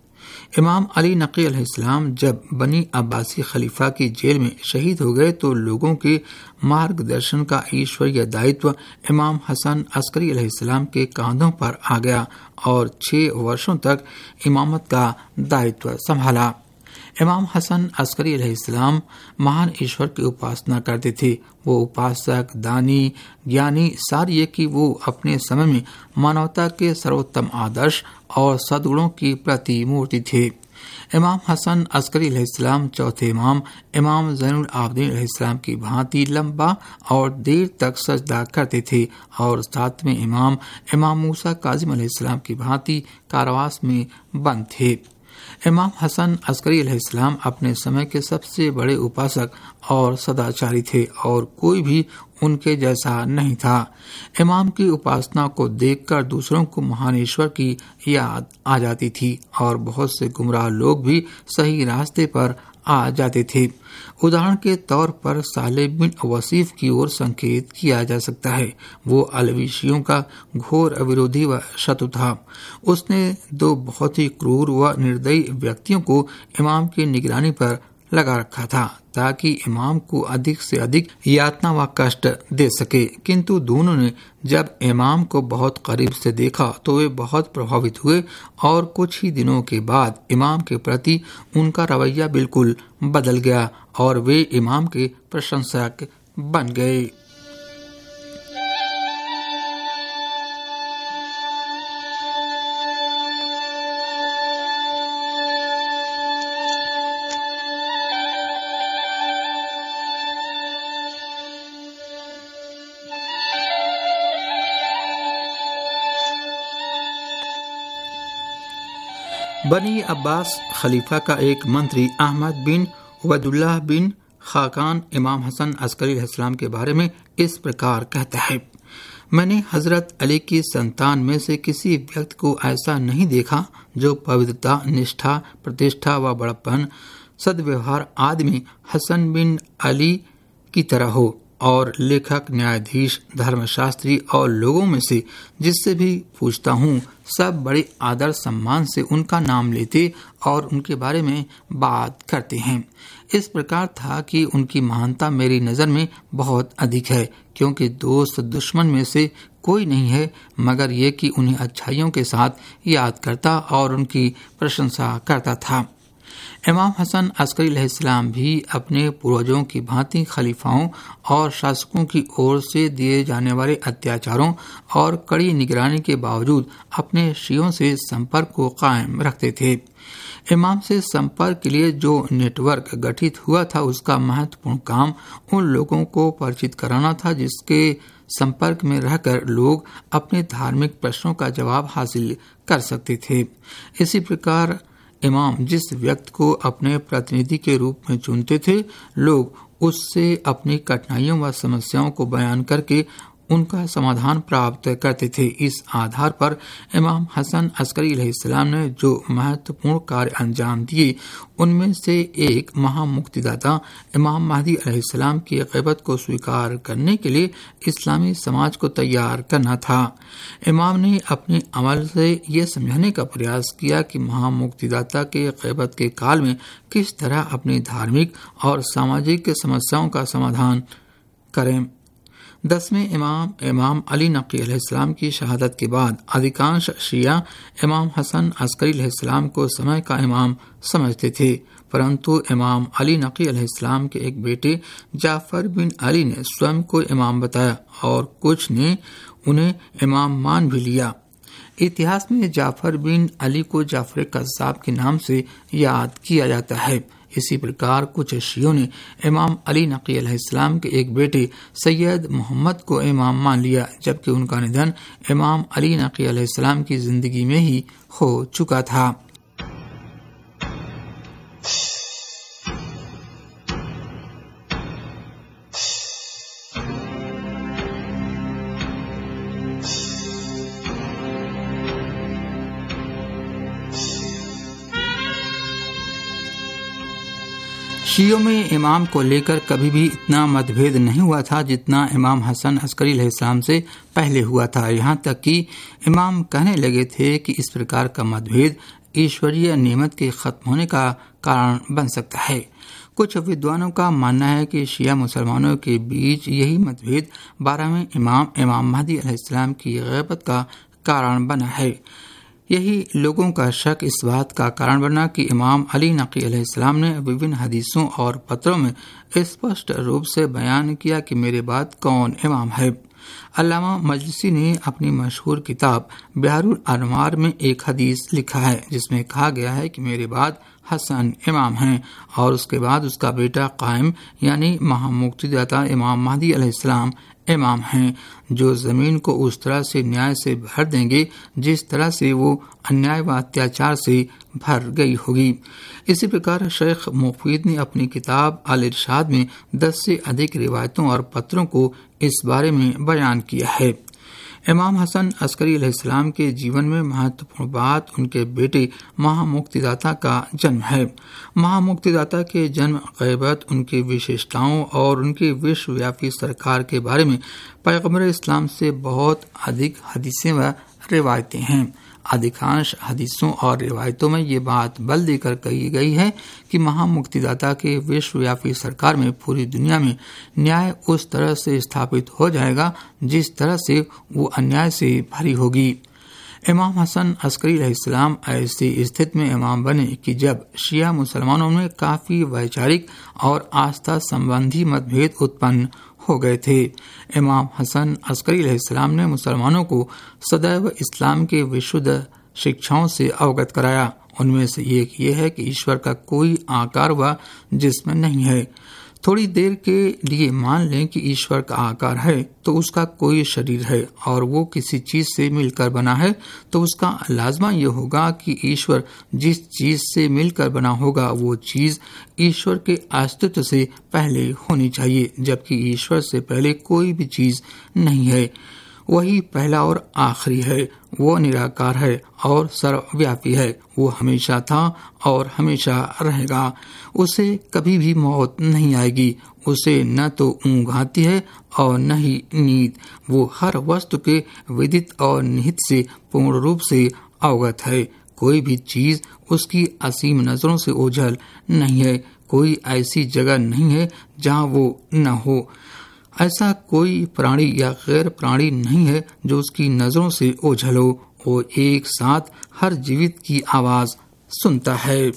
इमाम अली नकी अलैहिस्सलाम जब बनी अब्बासी खलीफा की जेल में शहीद हो गए तो लोगों के मार्गदर्शन का ईश्वरीय दायित्व इमाम हसन अस्करी अलैहिस्सलाम के कांधों पर आ गया और 6 वर्षों तक इमामत का दायित्व संभाला। इमाम हसन अस्करी अलैहिस्सलाम महान ईश्वर की उपासना करते थे। वो उपासक, दानी, ज्ञानी, सारी कि वो अपने समय में मानवता के सर्वोत्तम आदर्श और सद्गुणों की प्रतिमूर्ति थे। इमाम हसन अस्करी अलैहिस्सलाम चौथे इमाम ज़ैनुल आबिदीन अलैहिस्सलाम की भांति लंबा और देर तक सजदा करते थे और 7वें इमाम मूसा काजिम अलैहिस्सलाम की भांति कारावास में बंद थे। इमाम हसन अस्करी अलैहिस्सलाम अपने समय के सबसे बड़े उपासक और सदाचारी थे और कोई भी उनके जैसा नहीं था। इमाम की उपासना को देखकर दूसरों को महान ईश्वर की याद आ जाती थी और बहुत से गुमराह लोग भी सही रास्ते पर आ जाते थे। उदाहरण के तौर पर सालेह बिन वसीफ की ओर संकेत किया जा सकता है। वो अलवीशियों का घोर विरोधी व शत्रु था। उसने 2 बहुत ही क्रूर व निर्दयी व्यक्तियों को इमाम की निगरानी पर लगा रखा था ताकि इमाम को अधिक से अधिक यातना व कष्ट दे सके, किंतु दोनों ने जब इमाम को बहुत करीब से देखा तो वे बहुत प्रभावित हुए और कुछ ही दिनों के बाद इमाम के प्रति उनका रवैया बिल्कुल बदल गया और वे इमाम के प्रशंसक बन गए। बनी अब्बास खलीफा का एक मंत्री अहमद बिन उबैदुल्लाह बिन खाकान इमाम हसन अस्करी अलैहिस्सलाम के बारे में इस प्रकार कहता है, मैंने हजरत अली की संतान में से किसी व्यक्ति को ऐसा नहीं देखा जो पवित्रता, निष्ठा, प्रतिष्ठा व बड़प्पन, सद्व्यवहार आदि में हसन बिन अली की तरह हो और लेखक, न्यायाधीश, धर्मशास्त्री और लोगों में से जिससे भी पूछता हूँ सब बड़े आदर सम्मान से उनका नाम लेते और उनके बारे में बात करते हैं। इस प्रकार था कि उनकी महानता मेरी नज़र में बहुत अधिक है, क्योंकि दोस्त दुश्मन में से कोई नहीं है मगर ये कि उन्हें अच्छाइयों के साथ याद करता और उनकी प्रशंसा करता था। इमाम हसन अस्करी अलैहिस्सलाम भी अपने पूर्वजों की भांति खलीफाओं और शासकों की ओर से दिए जाने वाले अत्याचारों और कड़ी निगरानी के बावजूद अपने शियों से संपर्क को कायम रखते थे। इमाम से संपर्क के लिए जो नेटवर्क गठित हुआ था उसका महत्वपूर्ण काम उन लोगों को परिचित कराना था जिसके संपर्क में रहकर लोग अपने धार्मिक प्रश्नों का जवाब हासिल कर सकते थे। इसी प्रकार इमाम जिस व्यक्ति को अपने प्रतिनिधि के रूप में चुनते थे, लोग उससे अपनी कठिनाइयों व समस्याओं को बयान करके उनका समाधान प्राप्त करते थे। इस आधार पर इमाम हसन अस्करी अलैहिस्सलाम ने जो महत्वपूर्ण कार्य अंजाम दिए, उनमें से एक महामुक्तिदाता इमाम महदी अलैहिस्सलाम की ग़ैबत को स्वीकार करने के लिए इस्लामी समाज को तैयार करना था। इमाम ने अपने अमल से ये समझाने का प्रयास किया कि महामुक्तिदाता के ग़ैबत के काल में किस तरह अपनी धार्मिक और सामाजिक समस्याओं का समाधान करें। 10वें इमाम अली नक़ी अलैहिस्सलाम की शहादत के बाद अधिकांश शिया इमाम हसन अस्करी अलैहिस्सलाम को समय का इमाम समझते थे, परंतु इमाम अली नक़ी अलैहिस्सलाम के एक बेटे जाफर बिन अली ने स्वयं को इमाम बताया और कुछ ने उन्हें इमाम मान भी लिया। इतिहास में जाफर बिन अली को जाफर कज़्ज़ाब के नाम से याद किया जाता है। इसी प्रकार कुछ शियों ने इमाम अली नक़ी अलैहिस्सलाम के एक बेटे सैयद मोहम्मद को इमाम मान लिया, जबकि उनका निधन इमाम अली नक़ी अलैहिस्सलाम की जिंदगी में ही हो चुका था। शियों में इमाम को लेकर कभी भी इतना मतभेद नहीं हुआ था जितना इमाम हसन अस्करी अलैहिस्सलाम से पहले हुआ था। यहाँ तक कि इमाम कहने लगे थे कि इस प्रकार का मतभेद ईश्वरीय नेमत के खत्म होने का कारण बन सकता है। कुछ विद्वानों का मानना है कि शिया मुसलमानों के बीच यही मतभेद 12वें इमाम महदी अलैहिस्सलाम की ग़ैबत का कारण बना है। यही लोगों का शक इस बात का कारण बना कि इमाम अली नक़ी अलैहिस्सलाम ने विभिन्न हदीसों और पत्रों में स्पष्ट रूप से बयान किया कि मेरे बाद कौन इमाम है। अल्लामा मजलिसी ने अपनी मशहूर किताब बिहारुल अनवार में एक हदीस लिखा है, जिसमें कहा गया है कि मेरे बाद हसन इमाम हैं और उसके बाद उसका बेटा कायम यानी महामुक्तिदाता इमाम महदी अलैहिस्सलाम इमाम हैं, जो जमीन को उस तरह से न्याय से भर देंगे जिस तरह से वो अन्याय व अत्याचार से भर गई होगी। इसी प्रकार शेख मुफीद ने अपनी किताब अल इरशाद में 10 से अधिक रिवायतों और पत्रों को इस बारे में बयान किया है। इमाम हसन अस्करी अलैहिस्सलाम के जीवन में महत्वपूर्ण बात उनके बेटे महामुक्तिदाता का जन्म है। महामुक्तिदाता के जन्म, ग़ैबत, उनकी विशेषताओं और उनकी विश्वव्यापी सरकार के बारे में पैगंबर इस्लाम से बहुत अधिक हदीसें व रिवायतें हैं। अधिकांश हदीसों और रिवायतों में ये बात बल देकर कही गई है कि महामुक्तिदाता के विश्वव्यापी सरकार में पूरी दुनिया में न्याय उस तरह से स्थापित हो जाएगा जिस तरह से वो अन्याय से भरी होगी। इमाम हसन अस्करी अलैहिस्सलाम ऐसी स्थिति में इमाम बने कि जब शिया मुसलमानों में काफी वैचारिक और आस्था संबंधी मतभेद उत्पन्न हो गए थे। इमाम हसन अस्करी अलैहिस्सलाम ने मुसलमानों को सदैव इस्लाम के विशुद्ध शिक्षाओं से अवगत कराया। उनमें से एक ये है कि ईश्वर का कोई आकार व जिस्म नहीं है। थोड़ी देर के लिए मान लें कि ईश्वर का आकार है तो उसका कोई शरीर है और वो किसी चीज से मिलकर बना है, तो उसका लाजमा यह होगा कि ईश्वर जिस चीज से मिलकर बना होगा वो चीज ईश्वर के अस्तित्व से पहले होनी चाहिए, जबकि ईश्वर से पहले कोई भी चीज नहीं है। वही पहला और आखिरी है। वो निराकार है और सर्वव्यापी है। वो हमेशा था और हमेशा रहेगा। उसे कभी भी मौत नहीं आएगी। उसे न तो ऊँघ आती है और न ही नींद। वो हर वस्तु के विदित और निहित से पूर्ण रूप से अवगत है। कोई भी चीज उसकी असीम नजरों से ओझल नहीं है। कोई ऐसी जगह नहीं है जहाँ वो न हो। ऐसा कोई प्राणी या गैर प्राणी नहीं है जो उसकी नजरों से ओझल हो। वो एक साथ हर जीवित की आवाज सुनता है।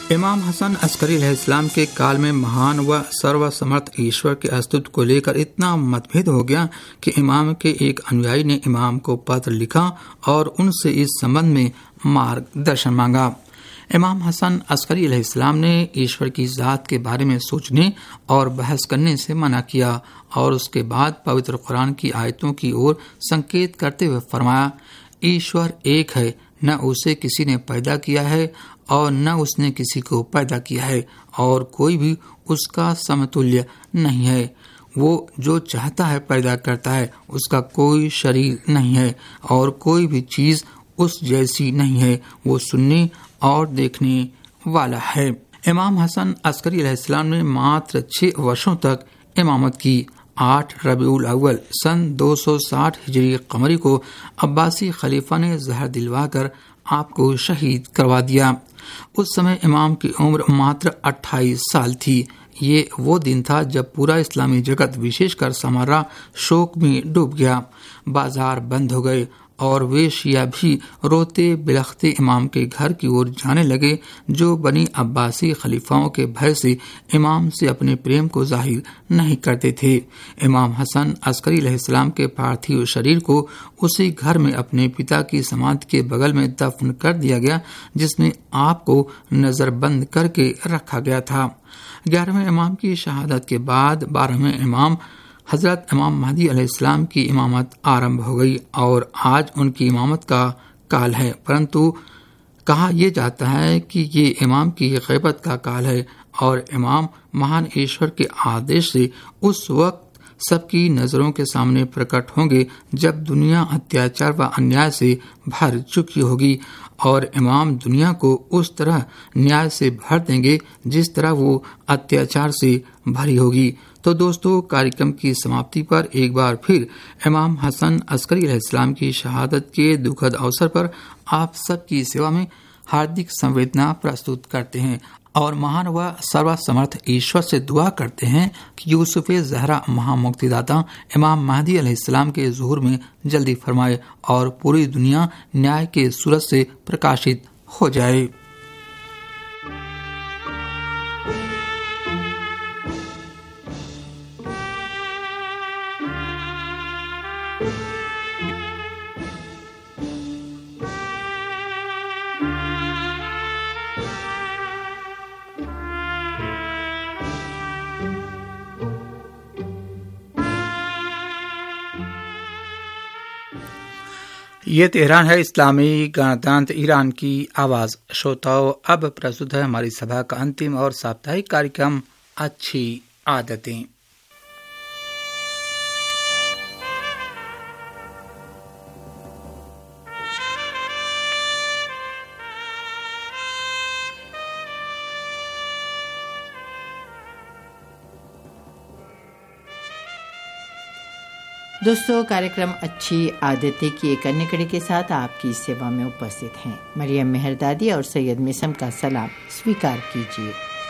इमाम हसन अस्करी अलैहिस्सलाम के काल में महान व सर्वसमर्थ ईश्वर के अस्तित्व को लेकर इतना मतभेद हो गया कि इमाम के एक अनुयायी ने इमाम को पत्र लिखा और उनसे इस संबंध में मार्गदर्शन मांगा। इमाम हसन अस्करी अलैहिस्सलाम ने ईश्वर की जात के बारे में सोचने और बहस करने से मना किया और उसके बाद पवित्र कुरान की आयतों की ओर संकेत करते हुए फरमाया, ईश्वर एक है, न उसे किसी ने पैदा किया है और न उसने किसी को पैदा किया है और कोई भी उसका समतुल्य नहीं है। वो जो चाहता है पैदा करता है, उसका कोई शरीर नहीं है और कोई भी चीज उस जैसी नहीं है। वो सुनने और देखने वाला है। इमाम हसन अस्करी अलैहिस्सलाम ने मात्र 6 वर्षों तक इमामत की। 8 रबीउल अव्वल सन 260 हिजरी कमरी को अब्बासी खलीफा ने जहर दिलवाकर आपको शहीद करवा दिया। उस समय इमाम की उम्र मात्र 28 साल थी। ये वो दिन था जब पूरा इस्लामी जगत विशेषकर समारा शोक में डूब गया। बाजार बंद हो गए और वे शिया भी रोते बिलखते इमाम के घर की ओर जाने लगे, जो बनी अब्बासी खलीफाओं के भय से इमाम से अपने प्रेम को जाहिर नहीं करते थे। इमाम हसन अस्करी अलैहिस्सलाम के पार्थिव शरीर को उसी घर में अपने पिता की समाधि के बगल में दफन कर दिया गया, जिसमें आपको नजरबंद करके रखा गया था। 11वें इमाम की शहादत के बाद 12वें इमाम हजरत इमाम महदी अलैहिस्सलाम की इमामत आरंभ हो गई और आज उनकी इमामत का काल है। परंतु कहा यह जाता है कि ये इमाम की ग़ैबत का काल है और इमाम महान ईश्वर के आदेश से उस वक्त सबकी नजरों के सामने प्रकट होंगे जब दुनिया अत्याचार व अन्याय से भर चुकी होगी और इमाम दुनिया को उस तरह न्याय से भर देंगे जिस तरह वो अत्याचार से भरी होगी। तो दोस्तों, कार्यक्रम की समाप्ति पर एक बार फिर इमाम हसन अस्करी अलैहिस्सलाम की शहादत के दुखद अवसर पर आप सबकी सेवा में हार्दिक संवेदना प्रस्तुत करते हैं और महान व सर्वसमर्थ ईश्वर से दुआ करते हैं कि यूसुफ ज़हरा महामुक्तिदाता इमाम महदी अलैहिस्सलाम के ज़ुहूर में जल्दी फरमाए और पूरी दुनिया न्याय के सूरज से प्रकाशित हो जाए। ये तेहरान है, इस्लामी गणतंत्र ईरान की आवाज। श्रोताओं, अब प्रस्तुत है हमारी सभा का अंतिम और साप्ताहिक कार्यक्रम अच्छी आदतें। दोस्तों, कार्यक्रम अच्छी आदतें की एक अन्य कड़ी के साथ आपकी सेवा में उपस्थित हैं मरियम मेहरदादी और सैयद मिसम का सलाम स्वीकार कीजिए।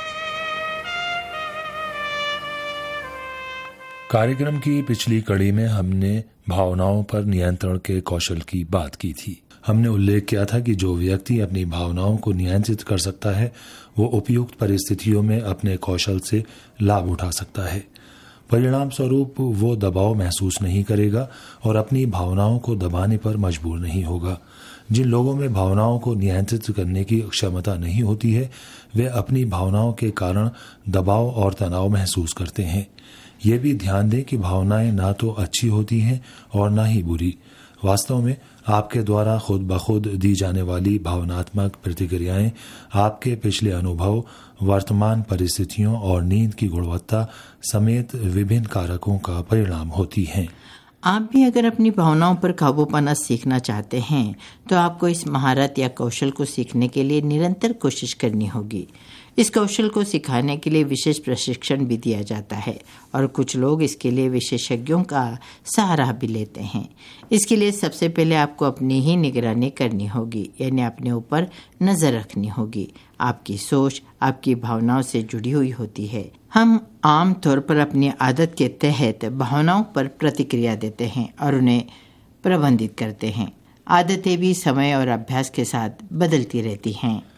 कार्यक्रम की पिछली कड़ी में हमने भावनाओं पर नियंत्रण के कौशल की बात की थी। हमने उल्लेख किया था कि जो व्यक्ति अपनी भावनाओं को नियंत्रित कर सकता है वो उपयुक्त परिस्थितियों में अपने कौशल से लाभ उठा सकता है। परिणाम स्वरूप वो दबाव महसूस नहीं करेगा और अपनी भावनाओं को दबाने पर मजबूर नहीं होगा। जिन लोगों में भावनाओं को नियंत्रित करने की क्षमता नहीं होती है वे अपनी भावनाओं के कारण दबाव और तनाव महसूस करते हैं। ये भी ध्यान दें कि भावनाएं ना तो अच्छी होती हैं और ना ही बुरी। वास्तव में आपके द्वारा खुद ब खुद दी जाने वाली भावनात्मक प्रतिक्रियाएं आपके पिछले अनुभव, वर्तमान परिस्थितियों और नींद की गुणवत्ता समेत विभिन्न कारकों का परिणाम होती हैं। आप भी अगर अपनी भावनाओं पर काबू पाना सीखना चाहते हैं तो आपको इस महारत या कौशल को सीखने के लिए निरंतर कोशिश करनी होगी। इस कौशल को सिखाने के लिए विशेष प्रशिक्षण भी दिया जाता है और कुछ लोग इसके लिए विशेषज्ञों का सहारा भी लेते हैं। इसके लिए सबसे पहले आपको अपनी ही निगरानी करनी होगी, यानी अपने ऊपर नजर रखनी होगी। आपकी सोच आपकी भावनाओं से जुड़ी हुई होती है। हम आम तौर पर अपनी आदत के तहत भावनाओं पर प्रतिक्रिया देते हैं और उन्हें प्रबंधित करते हैं। आदतें भी समय और अभ्यास के साथ बदलती रहती हैं।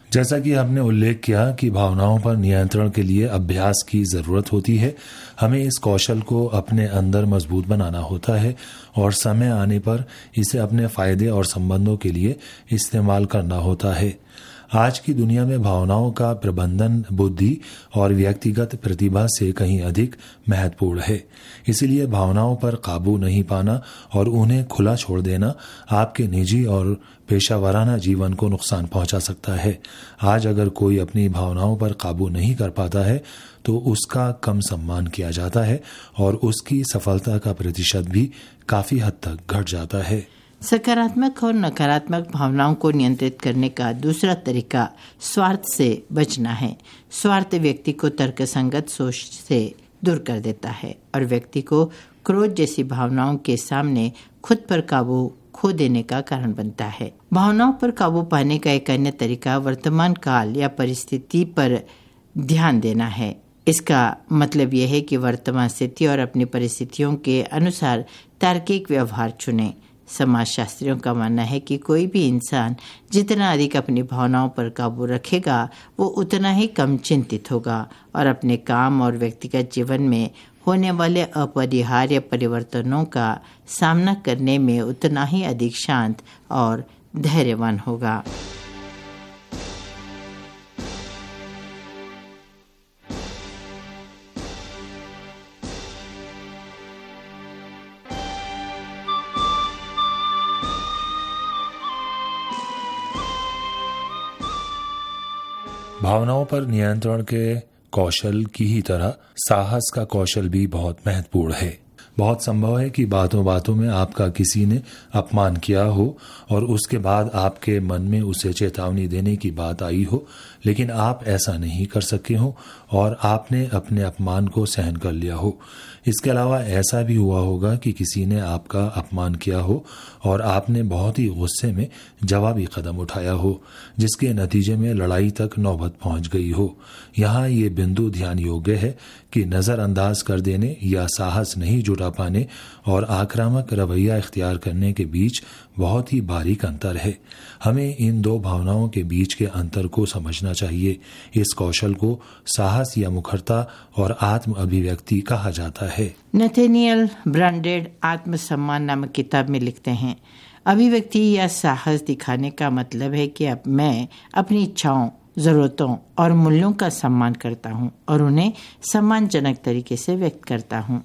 जैसा कि हमने उल्लेख किया कि भावनाओं पर नियंत्रण के लिए अभ्यास की जरूरत होती है। हमें इस कौशल को अपने अंदर मजबूत बनाना होता है और समय आने पर इसे अपने फायदे और संबंधों के लिए इस्तेमाल करना होता है। आज की दुनिया में भावनाओं का प्रबंधन बुद्धि और व्यक्तिगत प्रतिभा से कहीं अधिक महत्वपूर्ण है। इसलिए भावनाओं पर काबू नहीं पाना और उन्हें खुला छोड़ देना आपके निजी और पेशावराना जीवन को नुकसान पहुंचा सकता है। आज अगर कोई अपनी भावनाओं पर काबू नहीं कर पाता है तो उसका कम सम्मान किया जाता है और उसकी सफलता का प्रतिशत भी काफी हद तक घट जाता है। सकारात्मक और नकारात्मक भावनाओं को नियंत्रित करने का दूसरा तरीका स्वार्थ से बचना है। स्वार्थ व्यक्ति को तर्कसंगत सोच से दूर कर देता है और व्यक्ति को क्रोध जैसी भावनाओं के सामने खुद पर काबू खो देने का कारण बनता है। भावनाओं पर काबू पाने का एक अन्य तरीका वर्तमान काल या परिस्थिति पर ध्यान देना है। इसका मतलब यह है कि वर्तमान स्थिति और अपनी परिस्थितियों के अनुसार तार्किक व्यवहार चुनें। समाजशास्त्रियों का मानना है कि कोई भी इंसान जितना अधिक अपनी भावनाओं पर काबू रखेगा वो उतना ही कम चिंतित होगा और अपने काम और व्यक्तिगत जीवन में होने वाले अपरिहार्य परिवर्तनों का सामना करने में उतना ही अधिक शांत और धैर्यवान होगा। भावनाओं पर नियंत्रण के कौशल की ही तरह साहस का कौशल भी बहुत महत्वपूर्ण है। बहुत संभव है कि बातों बातों में आपका किसी ने अपमान किया हो और उसके बाद आपके मन में उसे चेतावनी देने की बात आई हो, लेकिन आप ऐसा नहीं कर सके हो और आपने अपने अपमान को सहन कर लिया हो। इसके अलावा ऐसा भी हुआ होगा कि किसी ने आपका अपमान किया हो और आपने बहुत ही गुस्से में जवाबी कदम उठाया हो, जिसके नतीजे में लड़ाई तक नौबत पहुंच गई हो। यहाँ ये बिंदु ध्यान योग्य है कि नजरअंदाज कर देने या साहस नहीं जुटा पाने और आक्रामक रवैया इख्तियार करने के बीच बहुत ही बारीक अंतर है। हमें इन दो भावनाओं के बीच के अंतर को समझना चाहिए। इस कौशल को साहस या मुखरता और आत्म अभिव्यक्ति कहा जाता है। नथेनियल ब्रांडेड आत्मसम्मान नामक किताब में लिखते हैं, अभिव्यक्ति या साहस दिखाने का मतलब है कि अब मैं अपनी इच्छाओं, जरूरतों और मूल्यों का सम्मान करता हूं और उन्हें सम्मानजनक तरीके से व्यक्त करता हूं।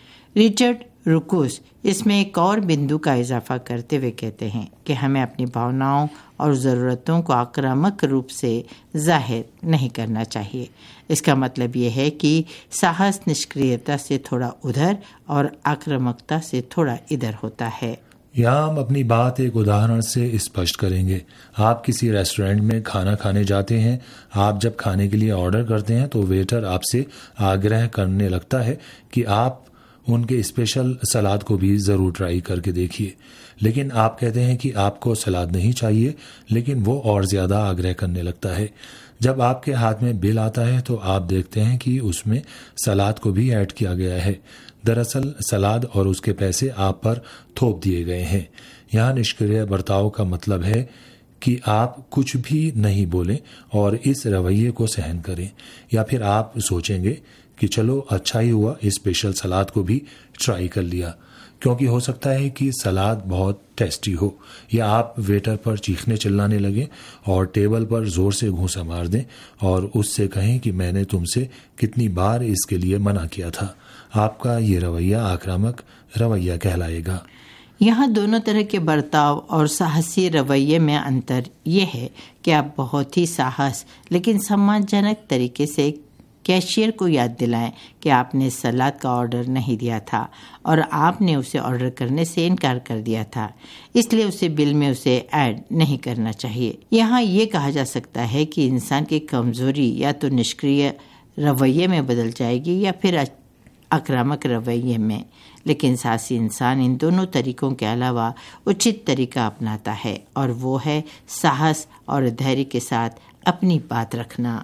रिचर्ड रुकुस इसमें एक और बिंदु का इजाफा करते हुए कहते हैं कि हमें अपनी भावनाओं और ज़रूरतों को आक्रामक रूप से जाहिर नहीं करना चाहिए। इसका मतलब यह है कि साहस निष्क्रियता से थोड़ा उधर और आक्रामकता से थोड़ा इधर होता है। यहाँ हम अपनी बात एक उदाहरण से स्पष्ट करेंगे। आप किसी रेस्टोरेंट में खाना खाने जाते हैं। आप जब खाने के लिए ऑर्डर करते हैं तो वेटर आपसे आग्रह करने लगता है कि आप उनके स्पेशल सलाद को भी जरूर ट्राई करके देखिए, लेकिन आप कहते हैं कि आपको सलाद नहीं चाहिए, लेकिन वो और ज्यादा आग्रह करने लगता है। जब आपके हाथ में बिल आता है तो आप देखते हैं कि उसमें सलाद को भी ऐड किया गया है। दरअसल सलाद और उसके पैसे आप पर थोप दिए गए हैं। यहाँ निष्क्रिय बर्ताव का मतलब है कि आप कुछ भी नहीं बोलें और इस रवैये को सहन करें, या फिर आप सोचेंगे कि चलो अच्छा ही हुआ इस स्पेशल सलाद को भी ट्राई कर लिया, क्योंकि हो सकता है कि सलाद बहुत टेस्टी हो। या आप वेटर पर चीखने चिल्लाने लगें और टेबल पर जोर से घूंसा मार दें और उससे कहें कि मैंने तुमसे कितनी बार इसके लिए मना किया था। आपका ये रवैया आक्रामक रवैया कहलाएगा। यहाँ दोनों तरह के बर्ताव और साहसी रवैये में अंतर ये है कि आप बहुत ही साहस लेकिन सम्मानजनक तरीके से कैशियर को याद दिलाएं कि आपने सलाद का ऑर्डर नहीं दिया था और आपने उसे ऑर्डर करने से इनकार कर दिया था, इसलिए उसे बिल में उसे ऐड नहीं करना चाहिए। यहाँ ये कहा जा सकता है कि इंसान की कमजोरी या तो निष्क्रिय रवैये में बदल जाएगी या फिर आक्रामक रवैये में, लेकिन साहसी इंसान इन दोनों तरीकों के अलावा उचित तरीका अपनाता है और वो है साहस और धैर्य के साथ अपनी बात रखना।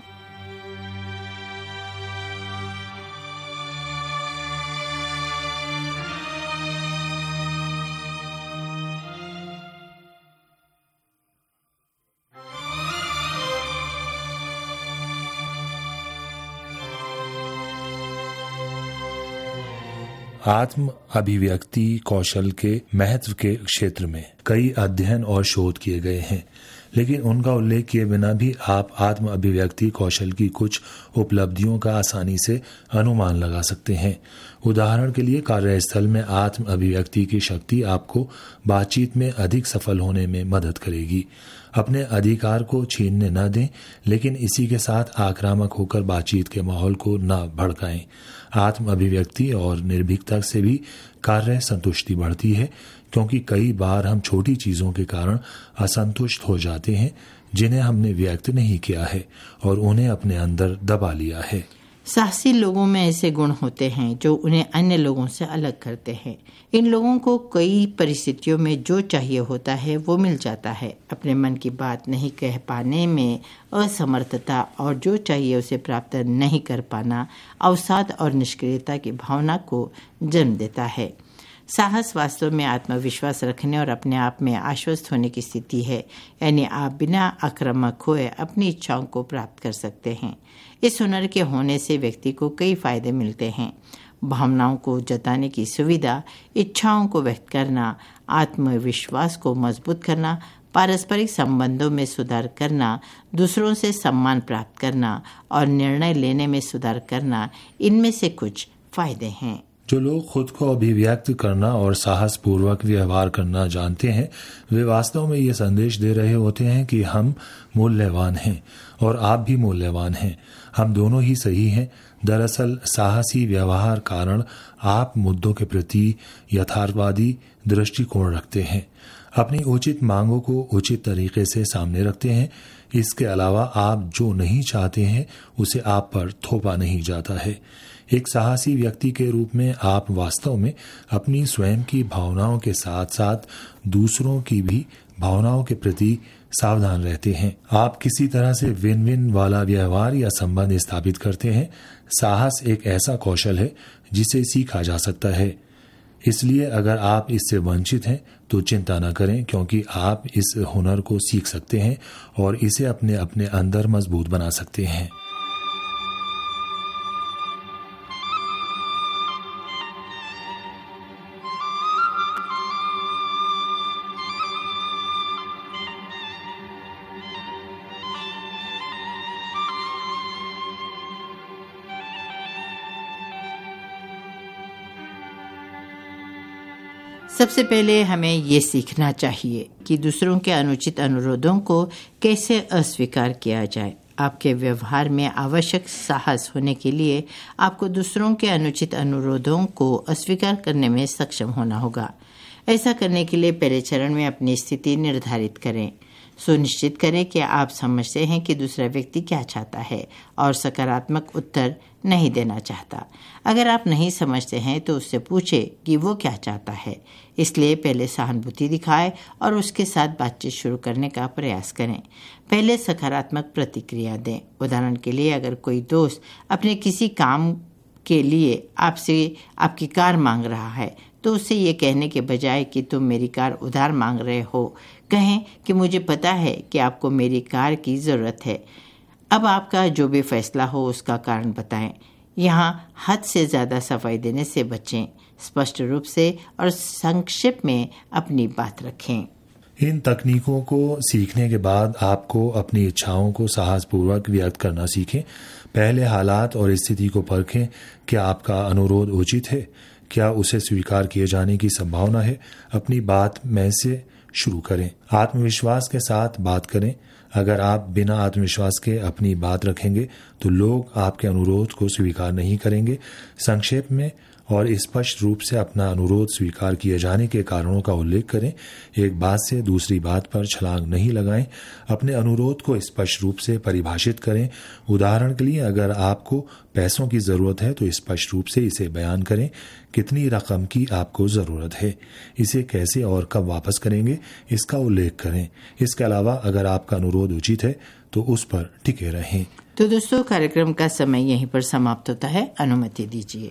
आत्म अभिव्यक्ति कौशल के महत्व के क्षेत्र में कई अध्ययन और शोध किए गए हैं, लेकिन उनका उल्लेख किए बिना भी आप आत्म अभिव्यक्ति कौशल की कुछ उपलब्धियों का आसानी से अनुमान लगा सकते हैं। उदाहरण के लिए, कार्यस्थल में आत्म अभिव्यक्ति की शक्ति आपको बातचीत में अधिक सफल होने में मदद करेगी। अपने अधिकार को छीनने न दें, लेकिन इसी के साथ आक्रामक होकर बातचीत के माहौल को न भड़काएं। आत्म अभिव्यक्ति और निर्भीकता से भी कार्य संतुष्टि बढ़ती है, क्योंकि कई बार हम छोटी चीजों के कारण असंतुष्ट हो जाते हैं जिन्हें हमने व्यक्त नहीं किया है और उन्हें अपने अंदर दबा लिया है। साहसी लोगों में ऐसे गुण होते हैं जो उन्हें अन्य लोगों से अलग करते हैं। इन लोगों को कई परिस्थितियों में जो चाहिए होता है वो मिल जाता है। अपने मन की बात नहीं कह पाने में असमर्थता और जो चाहिए उसे प्राप्त नहीं कर पाना अवसाद और निष्क्रियता की भावना को जन्म देता है। साहस वास्तव में आत्मविश्वास रखने और अपने आप में आश्वस्त होने की स्थिति है, यानी आप बिना आक्रामक हुए अपनी इच्छाओं को प्राप्त कर सकते हैं। इस हुनर के होने से व्यक्ति को कई फायदे मिलते हैं। भावनाओं को जताने की सुविधा, इच्छाओं को व्यक्त करना, आत्मविश्वास को मजबूत करना, पारस्परिक संबंधों में सुधार करना, दूसरों से सम्मान प्राप्त करना और निर्णय लेने में सुधार करना, इनमें से कुछ फायदे हैं। जो लोग खुद को अभिव्यक्त करना और साहस पूर्वक व्यवहार करना जानते हैं, वे वास्तव में ये संदेश दे रहे होते हैं कि हम मूल्यवान हैं और आप भी मूल्यवान हैं। हम दोनों ही सही हैं। दरअसल साहसी व्यवहार कारण आप मुद्दों के प्रति यथार्थवादी दृष्टिकोण रखते हैं, अपनी उचित मांगों को उचित तरीके से सामने रखते हैं। इसके अलावा आप जो नहीं चाहते हैं उसे आप पर थोपा नहीं जाता है। एक साहसी व्यक्ति के रूप में आप वास्तव में अपनी स्वयं की भावनाओं के साथ साथ दूसरों की भी भावनाओं के प्रति सावधान रहते हैं। आप किसी तरह से विन विन वाला व्यवहार या संबंध स्थापित करते हैं। साहस एक ऐसा कौशल है जिसे सीखा जा सकता है, इसलिए अगर आप इससे वंचित हैं तो चिंता न करें, क्योंकि आप इस हुनर को सीख सकते हैं और इसे अपने अंदर मजबूत बना सकते हैं। सबसे पहले हमें ये सीखना चाहिए कि दूसरों के अनुचित अनुरोधों को कैसे अस्वीकार किया जाए। आपके व्यवहार में आवश्यक साहस होने के लिए आपको दूसरों के अनुचित अनुरोधों को अस्वीकार करने में सक्षम होना होगा। ऐसा करने के लिए पहले चरण में अपनी स्थिति निर्धारित करें। सुनिश्चित करें कि आप समझते हैं कि दूसरा व्यक्ति क्या चाहता है और सकारात्मक उत्तर नहीं देना चाहता। अगर आप नहीं समझते हैं तो उससे पूछें कि वो क्या चाहता है। इसलिए पहले सहानुभूति दिखाएं और उसके साथ बातचीत शुरू करने का प्रयास करें। पहले सकारात्मक प्रतिक्रिया दें। उदाहरण के लिए, अगर कोई दोस्त अपने किसी काम के लिए आपसे आपकी कार मांग रहा है तो उसे ये कहने के बजाय कि तुम मेरी कार उधार मांग रहे हो, कहें कि मुझे पता है कि आपको मेरी कार की ज़रूरत है। अब आपका जो भी फैसला हो उसका कारण बताएं। यहाँ हद से ज़्यादा सफाई देने से बचें। स्पष्ट रूप से और संक्षेप में अपनी बात रखें। इन तकनीकों को सीखने के बाद आपको अपनी इच्छाओं को साहसपूर्वक व्यक्त करना सीखें। पहले हालात और स्थिति को परखें। क्या आपका अनुरोध उचित है? क्या उसे स्वीकार किए जाने की संभावना है? अपनी बात में से शुरू करें। आत्मविश्वास के साथ बात करें। अगर आप बिना आत्मविश्वास के अपनी बात रखेंगे तो लोग आपके अनुरोध को स्वीकार नहीं करेंगे। संक्षेप में और स्पष्ट रूप से अपना अनुरोध स्वीकार किए जाने के कारणों का उल्लेख करें। एक बात से दूसरी बात पर छलांग नहीं लगाएं। अपने अनुरोध को स्पष्ट रूप से परिभाषित करें। उदाहरण के लिए, अगर आपको पैसों की जरूरत है तो स्पष्ट रूप से इसे बयान करें। कितनी रकम की आपको जरूरत है, इसे कैसे और कब वापस करेंगे, इसका उल्लेख करें। इसके अलावा अगर आपका अनुरोध उचित है तो उस पर टिके रहें। तो दोस्तों, कार्यक्रम का समय यहीं पर समाप्त होता है। अनुमति दीजिए।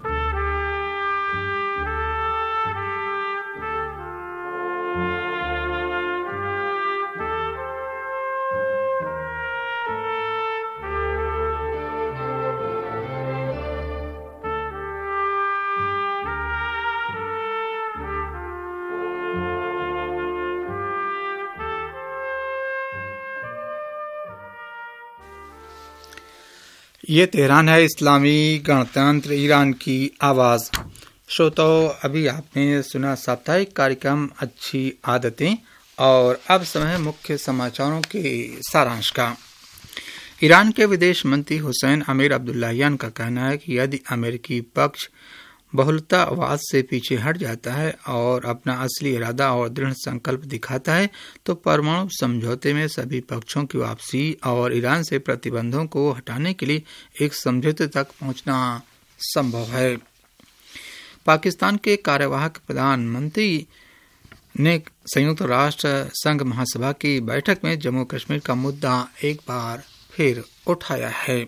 ये तेहरान है, इस्लामी गणतंत्र ईरान की आवाज। श्रोताओं, अभी आपने सुना साप्ताहिक कार्यक्रम अच्छी आदतें, और अब समय है मुख्य समाचारों के सारांश का। ईरान के विदेश मंत्री हुसैन अमीर अब्दुल्लाहियान का कहना है कि यदि अमेरिकी पक्ष बहुलतावाद से पीछे हट जाता है और अपना असली इरादा और दृढ़ संकल्प दिखाता है तो परमाणु समझौते में सभी पक्षों की वापसी और ईरान से प्रतिबंधों को हटाने के लिए एक समझौते तक पहुंचना संभव है। पाकिस्तान के कार्यवाहक प्रधानमंत्री ने संयुक्त राष्ट्र संघ महासभा की बैठक में जम्मू कश्मीर का मुद्दा एक बार फिर उठाया है।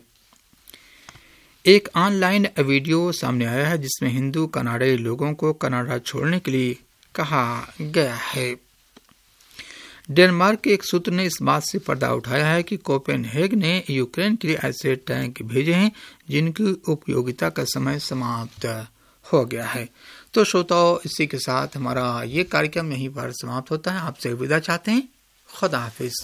एक ऑनलाइन वीडियो सामने आया है जिसमें हिंदू कनाडाई लोगों को कनाडा छोड़ने के लिए कहा गया है। डेनमार्क के एक सूत्र ने इस बात से पर्दा उठाया है कि कोपेनहेग ने यूक्रेन के लिए ऐसे टैंक भेजे हैं जिनकी उपयोगिता का समय समाप्त हो गया है। तो श्रोताओं, इसी के साथ हमारा ये कार्यक्रम यहीं पर समाप्त होता है। आपसे विदा चाहते हैं। खुदा हाफिज।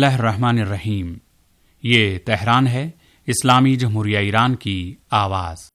बिस्मिल्लाहिर्रहमानिर्रहीम। ये तेहरान है, इस्लामी जमहूरिया ईरान की आवाज़।